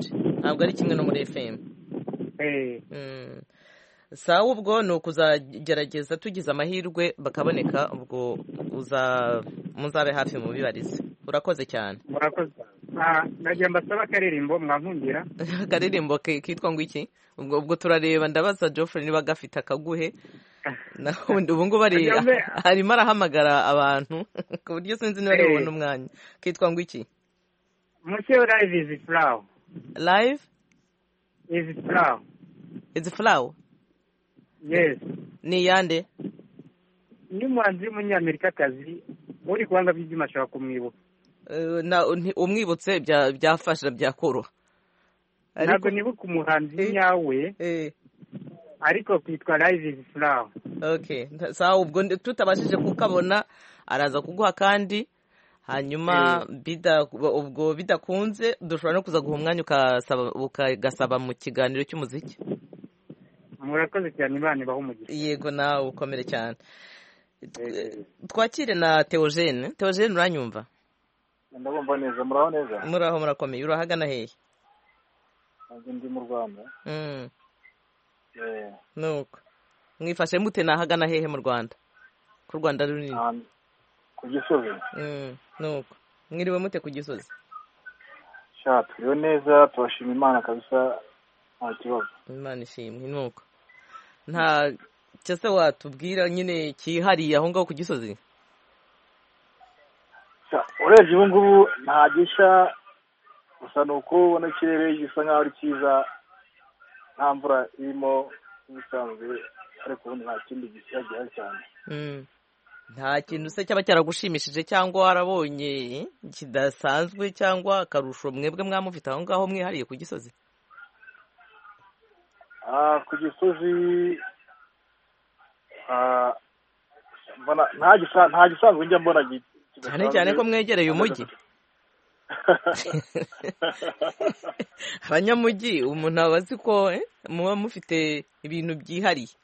Speaker 1: ntabwo ari kimwe no muri F M.
Speaker 8: eh
Speaker 1: mm. sawa ubwo ni ukuzagerageza tugize amahirwe bakaboneka ubwo uza muzabe hafi mu bibarize. Urakoze cyane.
Speaker 8: murakoze. ah nagiye mbasaba akaririmbo mwankundira.
Speaker 1: Akaririmbo kitwa ngo iki? ubwo ubwo turareba ndabaza Geoffrey niba gafite akaguhe. ubu ngubu ari arimo arahamagara abantu ku buryo sinzi niba ari bubone umwanya. Kitwa ngo iki?
Speaker 8: Monsieur Live is flow.
Speaker 1: Live
Speaker 8: is flow.
Speaker 1: Is flow.
Speaker 8: Yes.
Speaker 1: Ni yande?
Speaker 8: Ni mwanzi w'umunyamerikakazi uri kuhanga by'ibyuma ashaka kumwibuka.
Speaker 1: Uh, na umwibutse bya byafasha byakoroha.
Speaker 8: Ntabwo nibuka umuhanzi nyawe.
Speaker 1: Eh.
Speaker 8: Ariko kwitwa Live is flow.
Speaker 1: Okay. Sawa ubwo tutabashije kukabona araza kuguha kandi hanyuma bida ubwo bidakunze dushobora no kuza guha umwanya ukasaba ukagasaba mu kiganiro cy'umuziki.
Speaker 8: Murakoze cyane Imana ibaho umugisha.
Speaker 1: Yego nawe ukomere cyane. Twakire na Theogene. Theogene uranyumva?
Speaker 9: Ndabumva neza. Muraho neza?
Speaker 1: Muraho murakomeye. Urahagana hehe?
Speaker 9: Ndi mu Rwanda.
Speaker 1: Mm.
Speaker 9: Eh.
Speaker 1: Nuko. Mwifashe mute nahagana hehe mu Rwanda? Ku Rwanda runini.
Speaker 9: Ku Gisozi.
Speaker 1: Mm. Nuko. Mwiriwe mute ku Gisozi?
Speaker 9: Sha turiwe neza turashima Imana kabisa nta kibazo.
Speaker 1: Imana ishimwe. Nuko. Nta cyase watubwira nyine kihariye aho ngaho ku Gisozi?
Speaker 9: Urebye ubu ngubu nta gisha gusa nuko ubona ikirere gisa nkaho ari cyiza nta mvura irimo nk'isanzwe ariko ubundi nta kindi gishya gihari cyane.
Speaker 1: Mm. Nta kintu se cyaba cyaragushimishije cyangwa warabonye kidasanzwe cyangwa akarusho mwebwe mwamufite aho ngaho mwihariye ku Gisozi?
Speaker 9: Ah ku Gisozi ah mbona nta gisa nta gisanzwe njya mbona
Speaker 1: cyane cyane ko mwegereye umujyi. Abanyamujyi umuntu abazi ko muba mufite ibintu byihariye.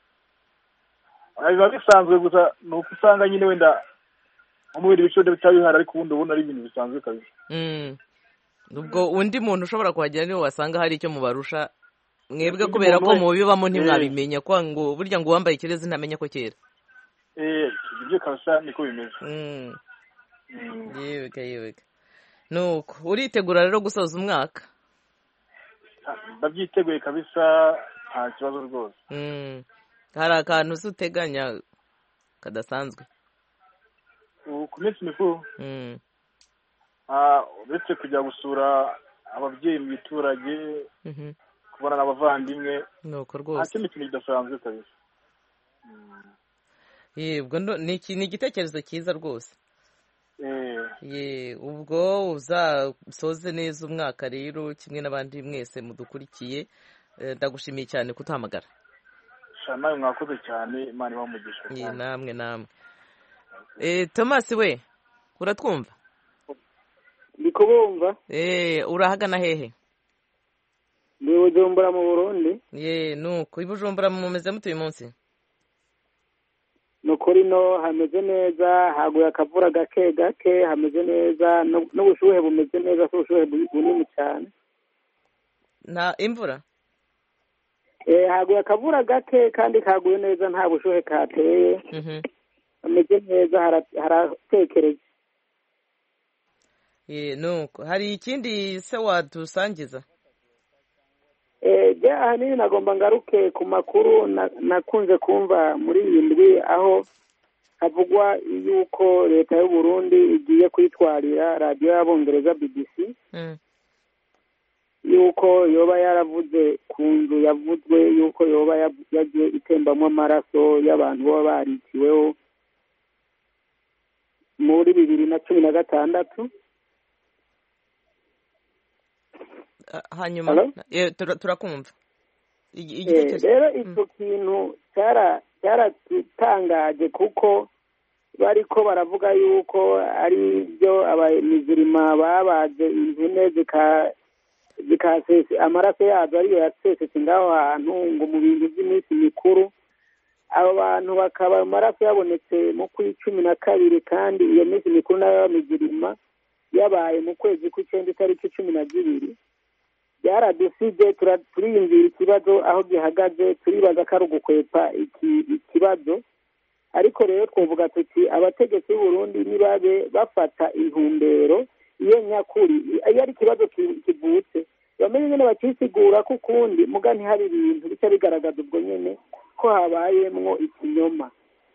Speaker 9: Biba bisanzwe gusa nuko usanga nyine wenda umubiri bicode bitabihara ariko ubundi ubona ari ibintu bisanzwe kabisa.
Speaker 1: Mm. Ubwo undi muntu ushobora kuhagera niwe wasanga hari icyo mubarusha mwebwe kubera ko mubibamo ntimwabimenya ko ngo burya ngo wambaye ikirezi ntamenya ko kera.
Speaker 9: Eh ibyo kabisa niko bimeze.
Speaker 1: Mm. Yeweka yeweka. Nuko uritegura rero gusoza umwaka?
Speaker 9: Ndabyiteguye kabisa nta kibazo rwose.
Speaker 1: Mm. Hari akantu uteganya kadasanzwe?
Speaker 9: Ku minsi mikuru?
Speaker 1: Mm.
Speaker 9: Ah uretse kujya gusura ababyeyi mu giturage,
Speaker 1: Mhm.
Speaker 9: kubona n'abavandimwe.
Speaker 1: Nuko rwose.
Speaker 9: Nta kintu kidasanzwe kabisa.
Speaker 1: Yebwo ni igitekerezo cyiza rwose.
Speaker 9: Eh.
Speaker 1: Ye ubwo uzasoze neza umwaka rero kimwe n'abandi mwese mudukurikiye ndagushimiye cyane kutuhamagara.
Speaker 9: Nawe mwakoze cyane Imana ibamugisha.
Speaker 1: Ye namwe namwe. Eh Thomas we uratwumva?
Speaker 10: Ndiko bumva.
Speaker 1: Eh urahagana hehe?
Speaker 10: Ndi Bujumbura mu Burundi.
Speaker 1: Ye nuko ibujumbura mumeze mutu uyu munsi?
Speaker 10: Nukuri no hameze neza haguye akavura gake gake hameze neza n'ubushuhe bumeze neza so ubushuhe bunini cyane.
Speaker 1: Na imvura?
Speaker 10: Eh haguye akavura gake kandi kaguye neza nta bushuhe kateye.
Speaker 1: Mhm.
Speaker 10: Hameze neza haratekereje.
Speaker 1: Ye nuko hari ikindi se wadusangiza?
Speaker 10: Eh ja hanini nagomba ngaruke ku makuru nakunze kumva muri iyi ndwi aho havugwa yuko leta y'u Burundi igiye kwitwarira radio y'Abongereza B B C.
Speaker 1: Mm.
Speaker 10: Yuko yoba yaravuze ku nzu yavuzwe yuko yoba yagiye itembamo amaraso y'abantu baba bariciweho muri bibiri na cumi na gatandatu.
Speaker 1: Hanyuma turakumva.
Speaker 10: Rero icyo kintu cyaratangaje kuko bariko baravuga yuko ari byo abamizirima babaze imvune zikasese amaraso yazo ariyo yasesetse ngaho hantu ngo mu bintu by'iminsi mikuru. Abo bantu bakaba amaraso yabonetse mu kwi cumi na kabiri kandi iyo minsi mikuru nayo y'abamizirima yabaye mu kwezi kw'icyenda itariki cumi na zibiri. byaradusize turiyumvira ikibazo aho gihagaze turibaza ko ari ugukwepa ikibazo ariko rero twavuga tuti abategetsi b'Uburundi nibabe bafata intumbero iyo nyakuri iyo ari ikibazo kivutse bamenye nyine bakisigura ko ukundi muga ntihari ibintu bica bigaragaza ubwo nyine ko habayemwo ikinyoma.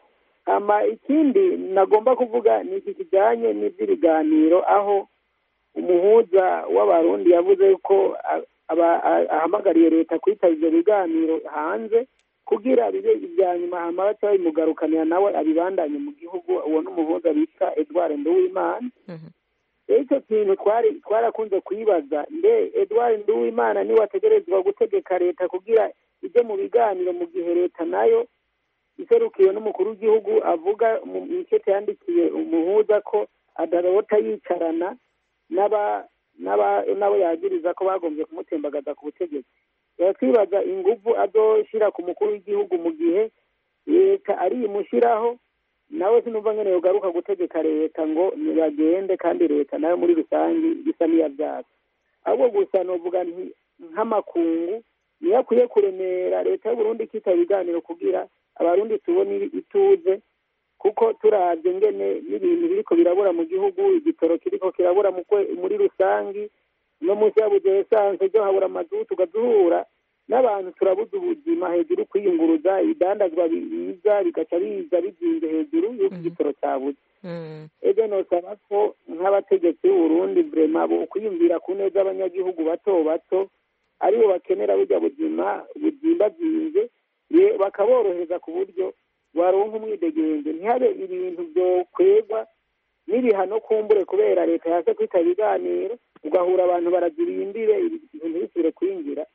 Speaker 10: Ama ikindi nagomba kuvuga ni iki kijyanye n'iby'ibiganiro aho umuhuza w'abarundi yavuze ko ahamagariye leta kwitaba ibyo biganiro hanze kugira bibe ibya nyuma hama baca babimugarukanira nawe abibandanye mu gihugu. Uwo n'umuhuza bita Edouard Nduwimana. Icyo kintu twari twarakunze kwibaza mbe Edouard Nduwimana niwe ategerezwa gutegeka leta kugira ijye mu biganiro mu gihe leta nayo iserukiwe n'umukuru w'igihugu avuga mu ikete yandikiye umuhuza ko adarota yicarana n'aba n'abo yagiriza ko bagombye kumutembagaza ku butegetsi. Twibaza ingufu azoshira ku mukuru w'igihugu mu gihe leta ari imushyiraho nawe sinumva ngene yogaruka gutegeka leta ngo nibagende kandi leta nayo muri rusange bisa n'iyabyatsi. Ahubwo gusa novuga nk'amakungu niyo akwiye kuremera leta y'Uburundi ikitaba ibiganiro kugira abarundi tubone ituze kuko turavye ngene n'ibintu biriko birabura mu gihugu igitoro kiriko kirabura muri rusangi no munsi yabuze esanse ryo habura amazutu tugaduhura n'abantu turabuze ubuzima hejuru kwiyunguruza ibidandazwa biza bigaca biza bizinze hejuru y'uko igitoro cyabuze. Ege nosaba ko nk'abategetsi b'Uburundi vrema bo kwiyumvira ku neza abanyagihugu bato bato aribo bakenera burya buzima buzimbazinze bakaborohereza ku buryo waronka umwidegenge ntihabe ibintu byo kwegwa n'ibihano kumbure kubera leta yaje kwita ibiganiro ugahura abantu barazirimbire ibintu bisubire kwinjira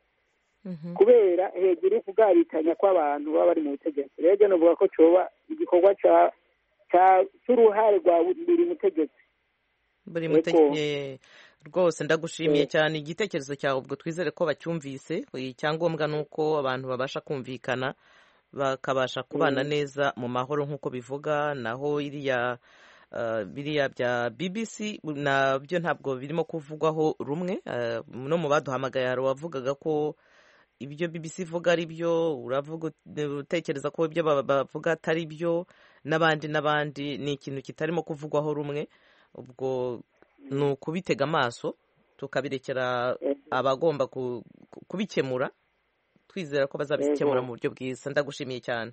Speaker 10: kubera hejuru kugaritanya kw'abantu baba bari mu butegetsi. Rero novuga ko coba igikorwa ca c'uruhare rwa buri mutegetsi
Speaker 1: buri mutegetsi rwose. Ndagushimiye cyane igitekerezo cyawe, ubwo twizere ko bacyumvise. Icyangombwa ni uko abantu babasha kumvikana bakabasha kubana neza mu mahoro nk'uko bivuga. Naho iriya biriya bya B B C nabyo ntabwo birimo kuvugwaho rumwe. No mu baduhamagaye hari uwavugaga ko ibyo B B C ivuga ari byo, uravuga utekereza ko ibyo bavuga atari byo, n'abandi n'abandi. Ni ikintu kitarimo kuvugwaho rumwe. Ubwo ni ukubitega amaso tukabirekera abagomba kubikemura, twizera ko bazabikemura mu buryo bwiza. Ndagushimiye cyane.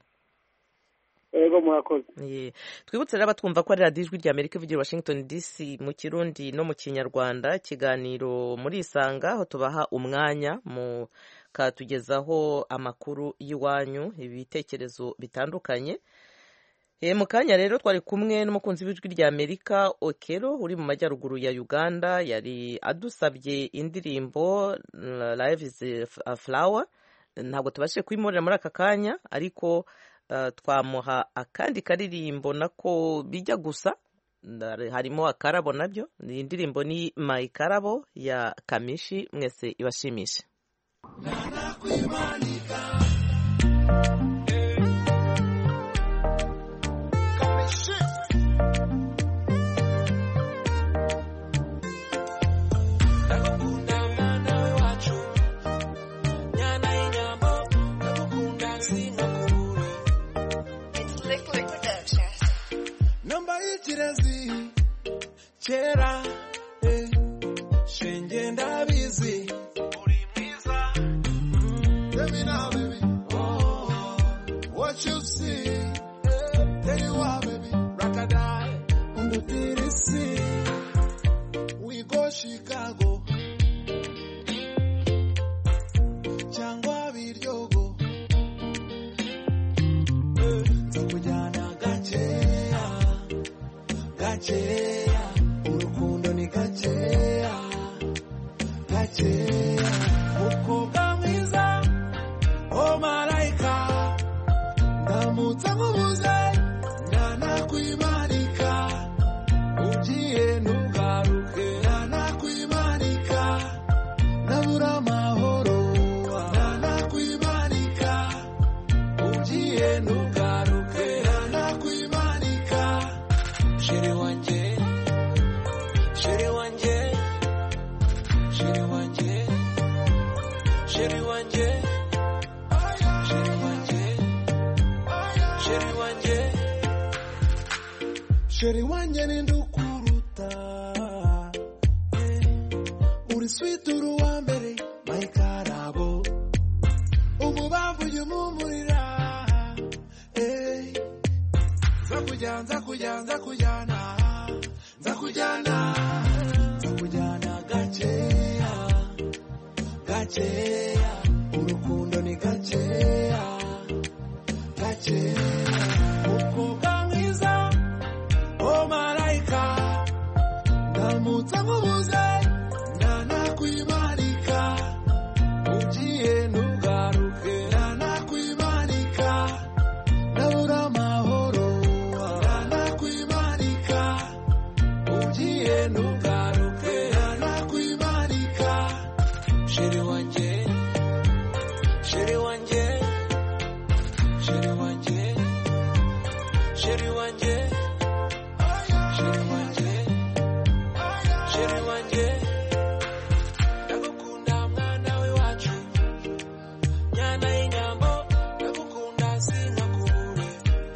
Speaker 10: Ego murakoze.
Speaker 1: Twibutse rero abatwumva ko ari radiyo ijwi ry'Amerika ivugira Washington D C mu Kirundi no mu Kinyarwanda, ikiganiro muri Isanga aho tubaha umwanya mu katugezaho amakuru y'iwanyu, ibitekerezo bitandukanye. Mu kanya rero twari kumwe n'umukunzi w'ijwi ry'Amerika Okero uri mu majyaruguru ya Uganda, yari adusabye indirimbo Life is a Flower. Ntabwo tubashije kuyimurira muri aka kanya, ariko uh, twamuha akandi karirimbo nako bijya gusa, harimo akarabo nabyo. Iyi ndirimbo ni My Karabo ya Kamishi, mwese ibashimishe.
Speaker 5: Kirezi kera eh shenge ndabizi uri mwiza baby now baby oh what you see tell you what baby rakadai on the D C we go Chicago changwa biryogo eh zakujana gache gacheya urukundo ni gacheya gacheya ukobwa mwiza o malaika ndamutsa nkubuze nyana kwimanika ugiye ntugaruke nyana kwimanika nabura amahoro nyana kwimanika ugiye ntugaruke nyana kwimanika Shere wanje, shere wanje, shere wanje. sheri wanjye nindukuruta uri sweet uri uwa mbere my karabo umubavu yumumurira nzakujyana nzakujyana nzakujyana nzakujyana nzakujyana gakeya gakeya urukundo ni gakeya gakeya umukobwa mwiza oh malayika ndamutse nkubuze ndanakwimanika ugiye ntugaruke ndanakwimanika ndabura amahoro ndanakwimanika ugiye ntugaruke ndanakwimanika sheri wanjye sheri wanjye sheri wanjye sheri wanjye sheri wanjye sheri wanjye ndagukunda mwana we wacu nyana y'inyambo ndagukunda sinkakubure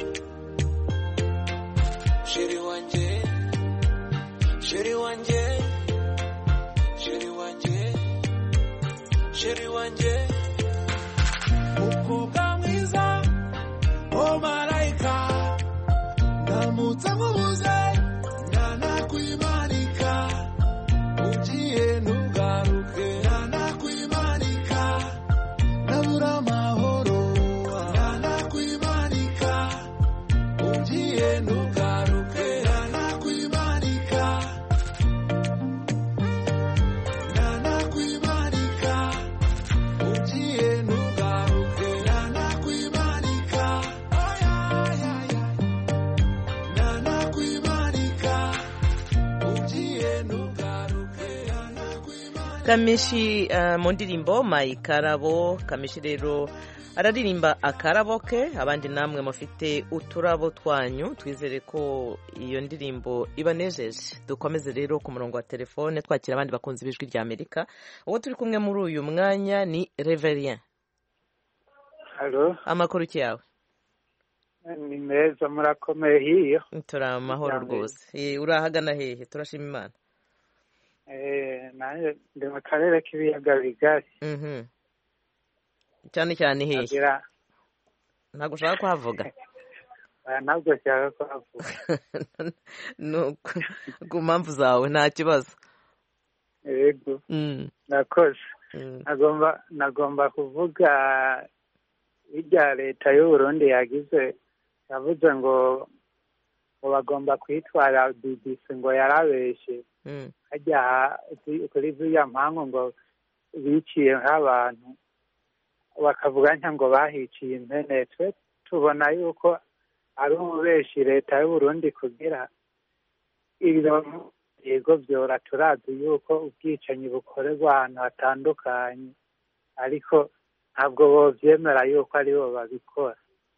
Speaker 5: sheri wanjye sheri wanjye sheri wanjye sheri wanjye umukobwa mwiza oh malayika ndamutse nkubuze ndanakwimanika ugiye ntugaruke ndanakwimanika ndabura amahoro ndanakwimanika ugiye ntugaruke ndanakwimanika ndanakwimanika ugiye ntugaruke ndanakwimanika ndanakwimanika ugiye ntugaruke
Speaker 1: Kamishi uh, mu ndirimbo Mayikarabo. Kamishi rero araririmba akarabo ke, abandi namwe mufite uturabo twanyu, twizere ko iyo ndirimbo ibanejeje. Dukomeze rero ku murongo wa telefone twakira abandi bakunze ibijwi rya Amerika. Uwo turi kumwe muri uyu mwanya ni Reverien.
Speaker 2: Halo,
Speaker 1: amakuru ki yawe?
Speaker 2: Ni meza, murakomeye hiyo?
Speaker 1: Turi amahoro rwose. Eh, urahagana hehe? Turashima Imana.
Speaker 2: Eh, naje ndi mu karere k'ibiyaga bigari.
Speaker 1: Mhm. Cyane cyane hehe?
Speaker 2: Agira
Speaker 1: ntabwo ushaka kuhavuga.
Speaker 2: Ntabwo nshaka kuhavuga.
Speaker 1: No, ku mpamvu zawe nta kibazo.
Speaker 2: Yego.
Speaker 1: Mm.
Speaker 2: Nakoze. Nagomba nagomba kuvuga irya leta y'u Burundi yagize, yavuze ngo ngo bagomba kwitwara B B C ngo yarabeshe.
Speaker 1: Mm.
Speaker 2: Hajya kuri ziriya mpangu ngo biciye nk'abantu bakavuga nka ngo bahiciye impene. Twe tubona yuko ari umubeshi leta y'u Burundi kugira ibyo yego byora. Turazi yuko ubwicanyi bukorerwa ahantu hatandukanye, ariko ntabwo bovyemera yuko aribo babikora.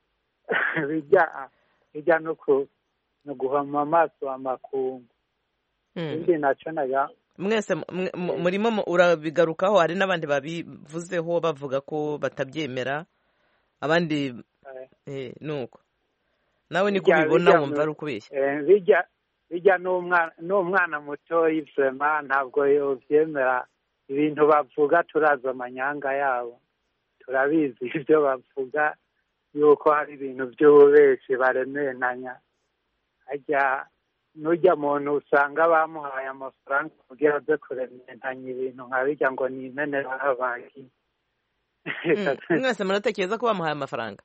Speaker 2: bijya bijya no ku no guhama amaso amakungu. Indi naco naga
Speaker 1: mwese murimo urabigarukaho, hari n'abandi babivuzeho bavuga ko batabyemera, abandi eh nuko nawe niko ubibona wumva ari ukubeshya.
Speaker 2: Eh bijya bijya n'umwana n'umwana muto y'ivema ntabwo yovyemera ibintu bavuga. Turaza amanyanga yabo, turabizi ibyo bavuga yuko hari ibintu by'ububeshi baremenanya. Hajya nujya muntu usanga bamuhaye amafaranga kugira aze kurementanya ibintu nka bijya ngo ni impene bahabagi.
Speaker 1: Mwese muratekereza ko bamuhaye amafaranga?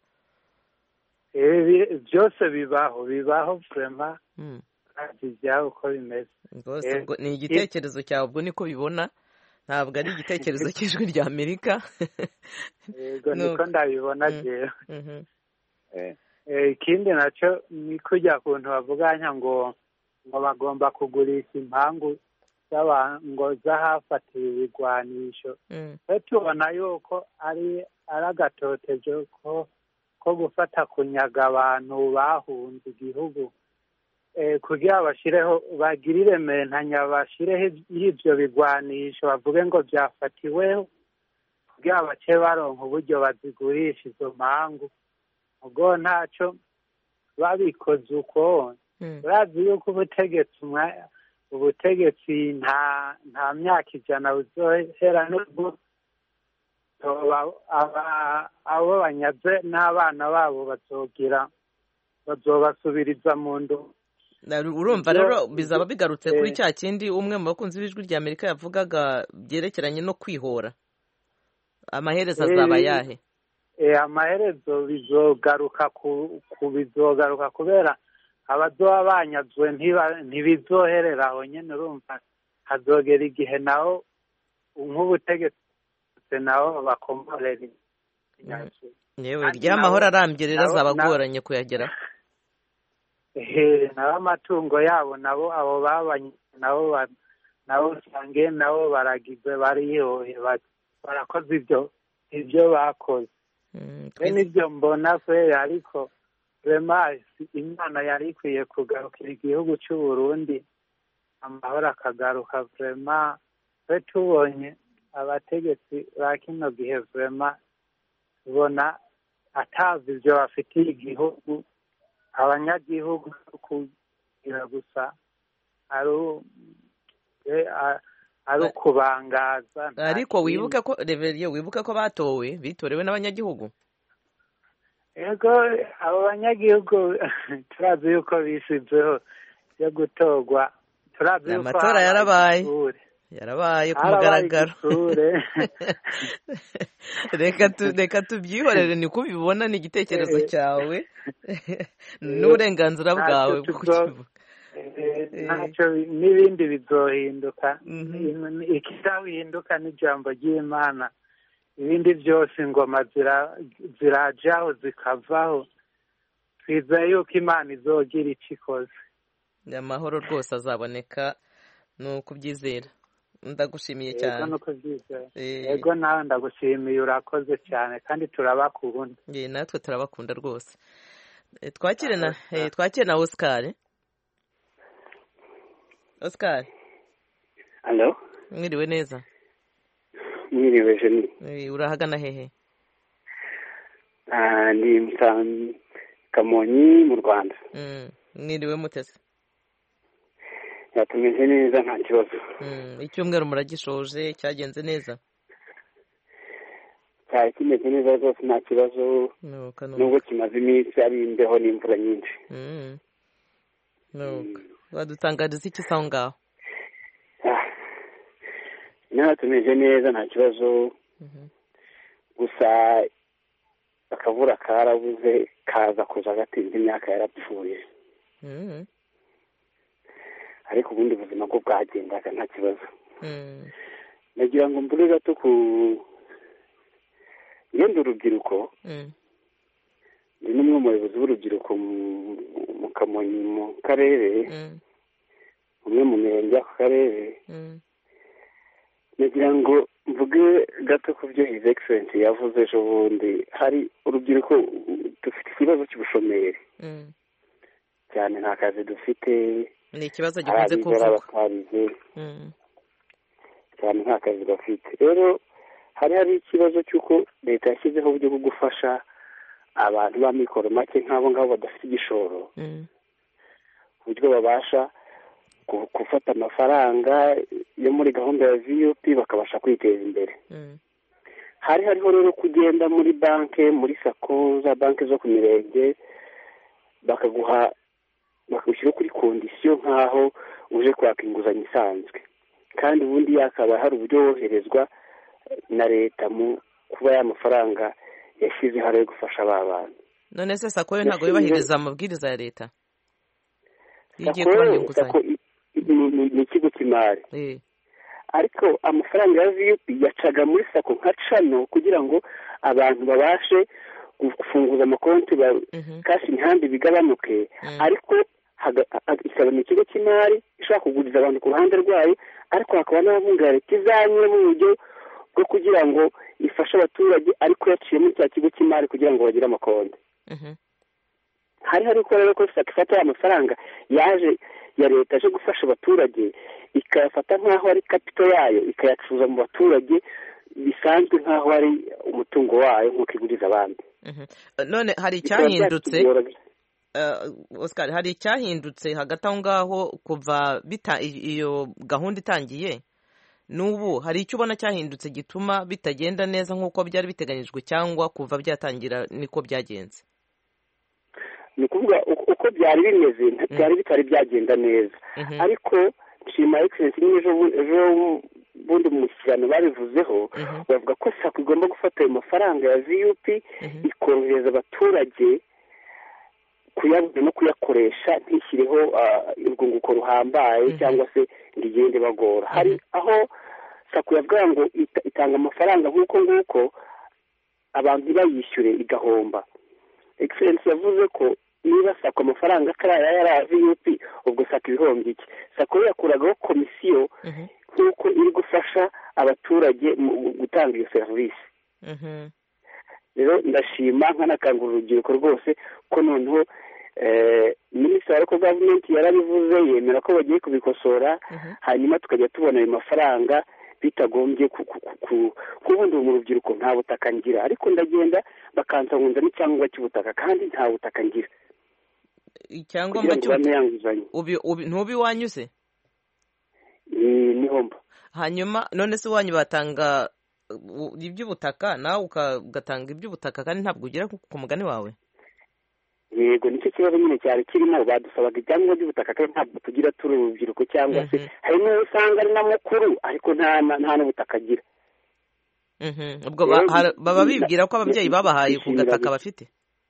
Speaker 2: Eh byose bibaho bibaho vrema. Mm. Bijya uko bimeze.
Speaker 1: Rwose ni igitekerezo cyawe, ubwo niko bibona, ntabwo ari igitekerezo cy'ijwi rya Amerika.
Speaker 2: Yego niko ndabibona jewe. Eh ikindi nacyo ni kujya kuntu bavuganya ngo ngo bagomba kugurisha impangu ngo zahafatiwe ibigwanisho. Tubona yuko ari agatotezo ko ko gufata kunyaga abantu bahunze igihugu, kugira bashireho bagirire mentanya, bashireho ibyo bigwanisho bavuge ngo byafatiweho, kugira bace baronka uburyo bazigurisha izo mpangu. Ubwo ntacyo babikoze uko urazi yuko ubutegetsi ubutegetsi nta nta myaka ijana buzohera n'ubwo abo banyaze n'abana babo bazogira bazobasubiriza mu ndu.
Speaker 1: Urumva rero bizaba bigarutse kuri cya kindi umwe mu bakunzi b'ijwi rya Amerika yavugaga byerekeranye no kwihora. Amaherezo azaba yahe?
Speaker 2: Eh amaherezo bizogaruka ku bizogaruka kubera abazoba banyazwe ntibizoherera aho nyene, urumva hazogera igihe naho nk'ubutegetsi naho bakomorera
Speaker 1: yewe ry'amahoro arambye rero azabagoranye kuyageraho.
Speaker 2: ehe nabo amatungo yabo nabo abo babanye nabo nabo usange nabo baragizwe bariyohe barakoze ibyo ibyo bakoze. bene ibyo mbona kwera, ariko vraiment Imana yari ikwiye kugarukira igihugu cy'u Burundi amahoro akagaruka. vraiment twe tubonye abategetsi ba kino gihe vraiment tubona atazi ibyo bafitiye igihugu abanyagihugu kugira gusa ari ukubangaza.
Speaker 1: Ariko wibuke ko Reverien wibuke ko batowe bitorewe n'abanyagihugu.
Speaker 2: Ego abo banyagihugu turazi yuko bishizeho yo gutorwa, turazi yuko
Speaker 1: amatora yarabaye yarabaye ku mugaragaro. reka tu reka tubyihorere niko ubibona, ni igitekerezo cyawe n'uburenganzira bwawe.
Speaker 2: ntacyo n'ibindi bizohinduka, ikizahinduka n'ijambo ry'Imana, ibindi byose ingoma zirajaho zikavaho. twizeye yuko Imana izogira icyo ikoze.
Speaker 1: amahoro rwose azaboneka, ni ukubyizera. Ndagushimiye cyane.
Speaker 2: Yego nawe ndagushimiye, urakoze cyane kandi turabakunda.
Speaker 1: Ye natwe turabakunda rwose. Twakire na twakire na Oscar. Oscar.
Speaker 11: Hello.
Speaker 1: Mwiriwe neza.
Speaker 11: Mwiriwe jeni.
Speaker 1: Urahagana hehe?
Speaker 11: Ah ni msan Kamonyi mu Rwanda.
Speaker 1: Mm. Mwiriwe mutese.
Speaker 11: Yatumeze neza nta kibazo.
Speaker 1: Mm. Icyumweru muragishoje cyagenze neza?
Speaker 11: Cyari kimeze neza rwose nta kibazo. Nubwo kimaze iminsi ari imbeho n'imvura nyinshi.
Speaker 1: Mm. No. Wadutangariza iki saho ngaho?
Speaker 11: Nta tumeze neza nta kibazo.
Speaker 1: Mhm.
Speaker 11: Gusa akavura karabuze kaza kuza gatinze imyaka yarapfuye.
Speaker 1: Mhm.
Speaker 11: Ariko ubundi buzima bwo bwagendaga nta kibazo.
Speaker 1: Mhm.
Speaker 11: Nagira ngo mbure gato ku yenda urubyiruko.
Speaker 1: Mhm.
Speaker 11: Ni n'umwe mu bayobozi b'urubyiruko mu Kamonyi mu karere.
Speaker 1: Mhm.
Speaker 11: Umwe mu mirenge y'ako karere.
Speaker 1: Mhm.
Speaker 11: Nagira ngo mvuge gato ku byo His Excellency yavuze ejo bundi. Hari urubyiruko dufite ikibazo cy'ubushomeri.
Speaker 1: Mhm.
Speaker 11: Cyane nta kazi dufite.
Speaker 1: Ni ikibazo gikunze kuvuga.
Speaker 11: Mhm. Cyane nta kazi bafite. Rero hari hari ikibazo cy'uko leta yashyizeho uburyo bwo gufasha abantu b'amikoro make nk'abo ngabo badafite igishoro.
Speaker 1: Mhm.
Speaker 11: Uburyo babasha gufata amafaranga yo muri gahunda ya V O P bakabasha kwiteza imbere.
Speaker 1: Mhm.
Speaker 11: Hari hariho rero kugenda muri banke, muri sako za banke zo ku mirenge, bakaguha bakagushyira kuri kondisiyo nk'aho uje kwaka inguzanyo isanzwe, kandi ubundi yakaba hari uburyo woherezwa na leta mu kuba y'amafaranga yashyize hari yo gufasha aba bantu.
Speaker 1: None se sako yo ntabwo yubahiriza amabwiriza ya leta?
Speaker 11: Sako ni ikigo cy'imari, ariko amafaranga ya V O P yacaga muri sako nka cano kugira ngo abantu babashe gufunguza amakonti kashi imihanda bigabanuke. Ariko ikaba ni ikigo cy'imari ishaka kuguriza abantu ku ruhande rwayo, ariko hakaba n'abunga leta izanywe mu buryo bwo kugira ngo ifashe abaturage, ariko yaciye muri cya kigo cy'imari kugira ngo bagire amakonti. Hari hari ko rero ko ifata amafaranga yaje ya leta aje gufasha abaturage, ikayafata nk'aho ari kapito yayo, ikayacuruza mu baturage bisanzwe nk'aho ari umutungo wayo nk'uko iguriza abandi.
Speaker 1: None hari icyahindutse Oscar hari icyahindutse hagati aho ngaho kuva iyo gahunda itangiye n'ubu hari icyo ubona cyahindutse gituma bitagenda neza nk'uko byari biteganyijwe cyangwa kuva byatangira niko byagenze?
Speaker 11: ni ukuvuga uko byari bimeze byari bitari byagenda neza ariko nshima egiserensi n'ejo bundi mu mushyikirano babivuzeho bavuga ko sako igomba gufata ayo mafaranga ya viyupi ikorohereza abaturage kuyabona no kuyakoresha ntishyireho urwunguko ruhambaye cyangwa se ngo igende bagora. Hari aho sako yavuga ngo itanga amafaranga nk'uko nguko abantu ntibayishyure igahomba. egiserensi yavuze ko niba sako amafaranga ataraya yari viyupi ubwo sako ibihombye iki. Sako yakuragaho komisiyo nk'uko iri gufasha abaturage mu gutanga iyo serivisi. Rero ndashima nkanakangura urubyiruko rwose ko noneho minisitiri wa local government yarabivuze yemera ko bagiye kubikosora hanyuma tukajya tubona ayo mafaranga bitagombye kubundi mu rubyiruko nta butaka ngira ariko ndagenda bakansabunza n'icyangombwa cy'ubutaka kandi nta butaka ngira.
Speaker 1: Icyangombwa cy'ubutaka ntubi wanyuze
Speaker 11: niho mba.
Speaker 1: Hanyuma none se wanyu batanga iby'ubutaka nawe ugatanga iby'ubutaka kandi ntabwo ugera ku mugani wawe?
Speaker 11: Yego nicyo kibazo nyine cyari kirimo badusabaga ibyangombwa by'ubutaka kandi ntabwo tugira turi urubyiruko cyangwa se hari n'uwo usanga ari n'amakuru ariko nta n'ubutaka agira.
Speaker 1: ubwo baba bibwira ko ababyeyi babahaye ku gataka bafite?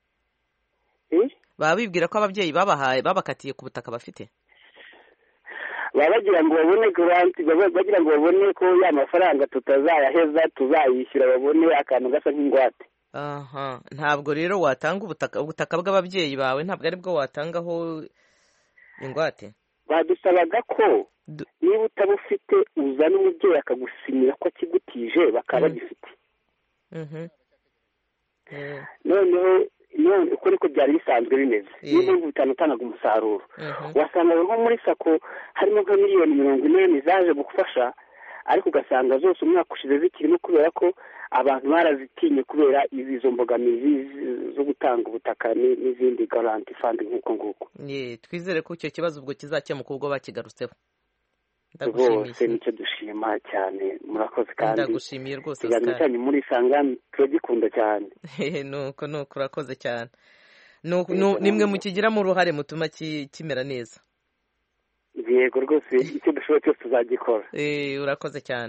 Speaker 1: baba bibwira ko ababyeyi babahaye babakatiye ku butaka bafite?
Speaker 11: baba bagira ngo babone garanti bagira ngo babone ko ya mafaranga tutazayaheza tuzayishyura babone akantu gasa nk'ingwate.
Speaker 1: aha ntabwo rero watanga ubutaka ubutaka bw'ababyeyi bawe ntabwo ari bwo watangaho ingwate?
Speaker 11: badusabaga ko niba utabufite uzana umubyeyi akagusinyira ko akigutije bakaba bagifite. noneho none uko niko byari bisanzwe bimeze niyo mpamvu bitanatanga umusaruro. wasanga nko muri sako harimo nka miliyoni mirongo ine zaje gufasha ariko ugasanga zose umwaka ushize zikirimo kubera ko abantu barazitinye kubera izo mbogamizi zo gutanga ubutaka n'izindi garanti fund nk'uko nguko.
Speaker 1: twizere ko icyo kibazo ubwo kizakemuka ubwo bakigarutseho.
Speaker 11: rwose nicyo dushima cyane murakoze kandi
Speaker 1: ndagushimiye rwose
Speaker 11: ikiganiro cyanyu muri Isangano turagikunda cyane.
Speaker 1: nuko nuko urakoze cyane nimwe mukigiramo uruhare mutuma kimera neza.
Speaker 11: yego rwose icyo dushoboye cyose tuzagikora.
Speaker 1: urakoze cyane.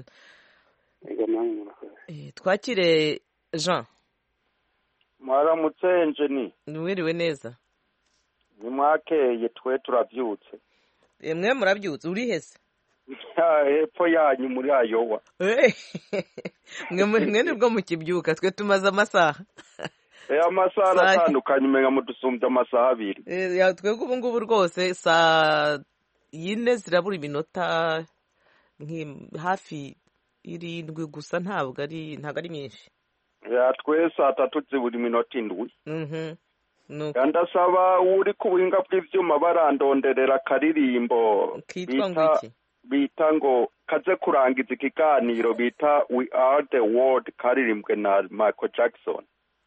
Speaker 1: twakire Jean.
Speaker 12: mwaramutse Njeni.
Speaker 1: wiriwe neza?
Speaker 12: nimwakeye twe turabyutse.
Speaker 1: mwe murabyutse uri hese?
Speaker 12: hepfo yanyu muri Ayowa.
Speaker 1: mwe nibwo mukibyuka twe tumaze amasaha.
Speaker 12: amasaha atandukanye umenga mudusumbye amasaha abiri.
Speaker 1: twebwe ubu ngubu rwose saa yine zirabura iminota hafi irindwi gusa ntabwo ari ntabwo ari myinshi.
Speaker 12: twe saa tatu zibura iminota indwi. ndasaba uri ku buhinga bw'ibyuma barandonderera akaririmbo bita ngo kaze kurangiza ikiganiro bita we are the world karirimbwe na Michael Jackson.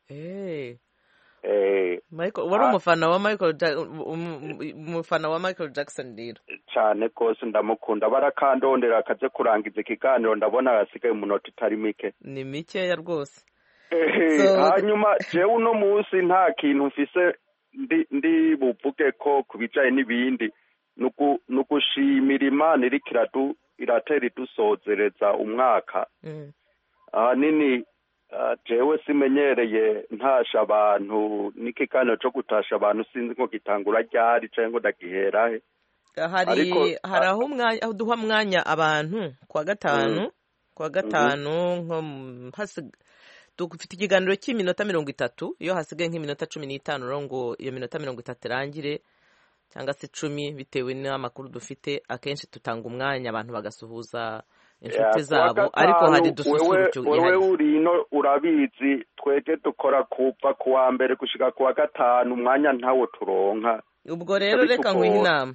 Speaker 1: wari umufana wa Michael umufana wa Michael Jackson rero
Speaker 12: cyane rwose ndamukunda barakandondera kaze kurangiza ikiganiro ndabona hasigaye umunota itari mike.
Speaker 1: ni mikeya rwose.
Speaker 12: hanyuma jewe uno munsi nta kintu mfise ndi buvuge ko ku bijyanye n'ibindi ni ugushimira Imana iriko iratera idusozereza umwaka. ahanini jewe simenyereye ntasha abantu n'ikiganiro cyo gutasha abantu sinzi ngo gitangura ryari cyangwa ngo ndagiherahe.
Speaker 1: hari hari aho duha mwanya abantu kuwa gatanu kuwa gatanu nko dufite ikiganiro cy'iminota mirongo itatu iyo hasigaye nk'iminota cumi n'itanu rero ngo iyo minota mirongo itatu irangire cyangwa se icumi bitewe n'amakuru dufite akenshi tutanga umwanya abantu bagasuhuza inshuti zabo ariko hari dususurutso
Speaker 12: wewe uri ino urabizi twege dukora kuva ku wa mbere gushika ku wa gatanu umwanya ntawo turonka.
Speaker 1: ubwo rero reka nkwihe inama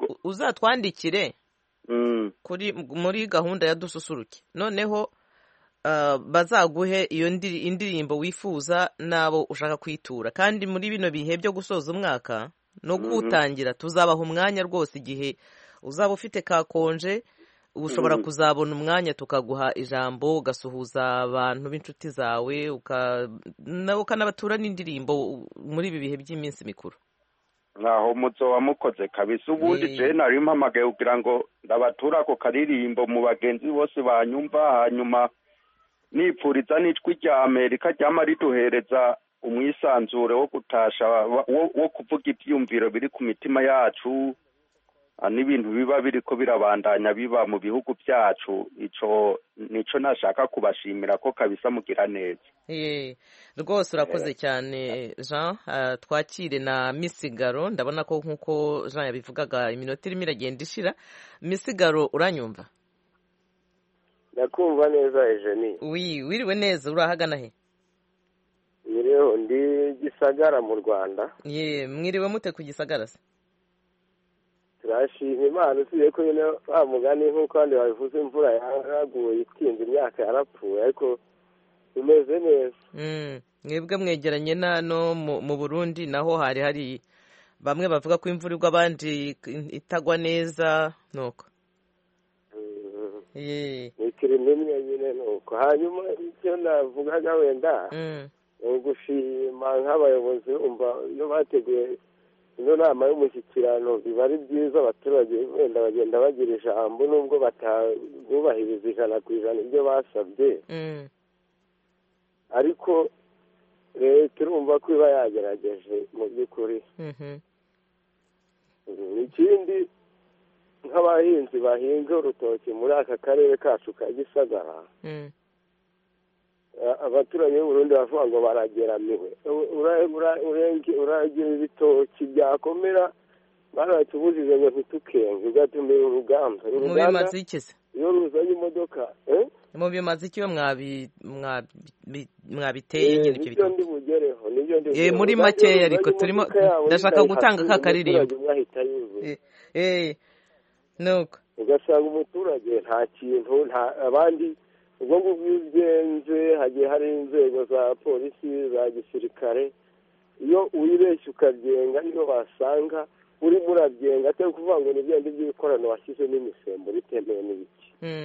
Speaker 1: uzatwandikire kuri muri gahunda ya dususuruke noneho bazaguhe iyo indirimbo wifuza n'abo ushaka kwitura. kandi muri bino bihe byo gusoza umwaka no kuwutangira tuzabaha umwanya rwose. igihe uzaba ufite kakonje ushobora kuzabona umwanya tukaguha ijambo ugasuhuza abantu b'inshuti zawe ukanabatura n'indirimbo muri ibi bihe by'iminsi mikuru.
Speaker 12: nkaho muzoba mukoze kabisa. ubundi je nari mpamagaye kugira ngo ndabatura ako karirimbo mu bagenzi bose banyumva, hanyuma nipfuriza n'ijwi rya Amerika ryama riduhereza umwisanzure wo gutasha wo kuvuga ibyumviro biri ku mitima yacu n'ibintu biba biriko birabandanya biba mu bihugu byacu. ico nico nashaka kubashimira ko kabisa mugira neza.
Speaker 1: eh rwose urakoze cyane Jean. twakire na Misigaro. ndabona ko nkuko Jean yabivugaga iminota irimo iragenda ishira. Misigaro uranyumva?
Speaker 13: ndakumva neza Eugenie.
Speaker 1: wi wiriwe neza. urahagana he?
Speaker 13: Mwiriwe ndi Gisagara mu Rwanda.
Speaker 1: ye mwiriwe mute ku Gisagara se?
Speaker 13: turashima Imana usiye ko nyine wa mugani nk'uko kandi babivuze imvura yaraguye itinze imyaka yarapfuye ariko tumeze neza.
Speaker 1: mwebwe mwegeranye no mu Burundi naho hari hari bamwe bavuga ko imvura igwa abandi itagwa neza nuko.
Speaker 13: ni ikirimo imwe nyine nuko. hanyuma icyo navugaga wenda ni ugushima nk'abayobozi umva iyo bateguye ino nama y'umushyikirano biba ari byiza. abaturage wenda bagenda bagira ijambo nubwo batubahiriza ijana ku ijana ibyo basabye, ariko leta irumva ko iba yagerageje mu by'ukuri. ikindi nk'abahinzi bahinga urutoki muri aka karere kacu ka Gisagara, abaturage b'Uburundi bavuga ngo barageramiwe. uragira ibitoki byakomera baratubujije ngo ntitukenge ugatumira uruganda.
Speaker 1: mu bimaze iki se?
Speaker 13: iyo ruzanye imodoka
Speaker 1: mu bimaze iki iyo mwabiteye nyine ibyo
Speaker 13: bitoki? ndi bugereho nibyo ndi
Speaker 1: eh muri makeya ariko turimo ndashaka gutanga ka karirimbo. eh nuko
Speaker 13: ugasanga umuturage nta kintu nta abandi. ubwo ngubwo iyo ugenze hagiye hari inzego za polisi za gisirikare, iyo uyibeshya ukabyenga niyo basanga urimo urabyenga atari kuvuga ngo ni byenda by'ikorano washyizemo imisemburo itemewe n'ibiki.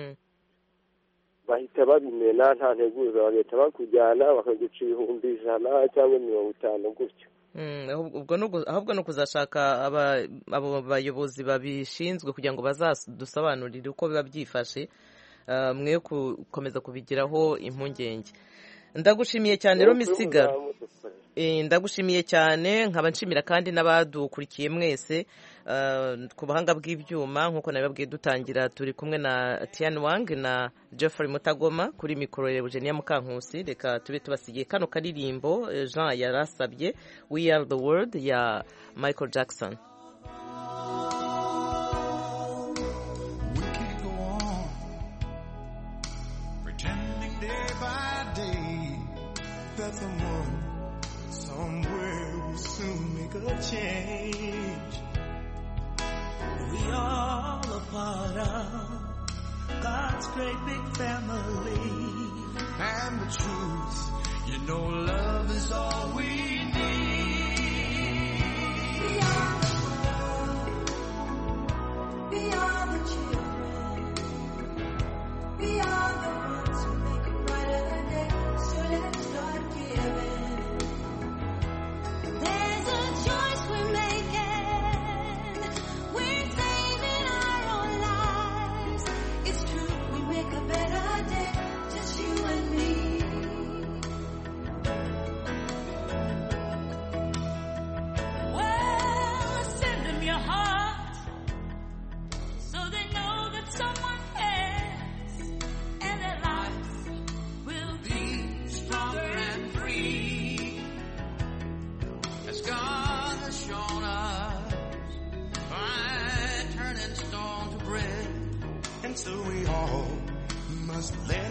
Speaker 13: bahita babimena nta nteguza, bagahita bakujyana bakaguca ibihumbi ijana cyangwa mirongo itanu gutyo.
Speaker 1: ahubwo no kuzashaka abo bayobozi babishinzwe kugira ngo bazadusobanurire uko biba byifashe, mwe gukomeza kubigiraho impungenge. ndagushimiye cyane rero Misigaro. ndagushimiye cyane nkaba nshimira kandi n'abadukurikiye mwese ku buhanga bw'ibyuma. nk'uko nabibabwiye dutangira turi kumwe na Tian Wang na Geoffrey Mutagoma, kuri mikoro ya Eugenia Mukankusi. reka tube tubasigiye kano karirimbo Jean yarasabye, We Are The World ya Michael Jackson.
Speaker 5: That someone somewhere will soon make a change. We all a part of God's great big family. And the truth, you know, love is all we need. We are the world. We are the children. We are the ones who make a brighter day. So let's start giving. There's a choice we're making. We're saving our own lives. It's true, we make a better day. Just you and me. Well, send them your heart so they know that someone cares and their lives will be stronger and free. As God has shown us by turning stone to bread. And so we all must let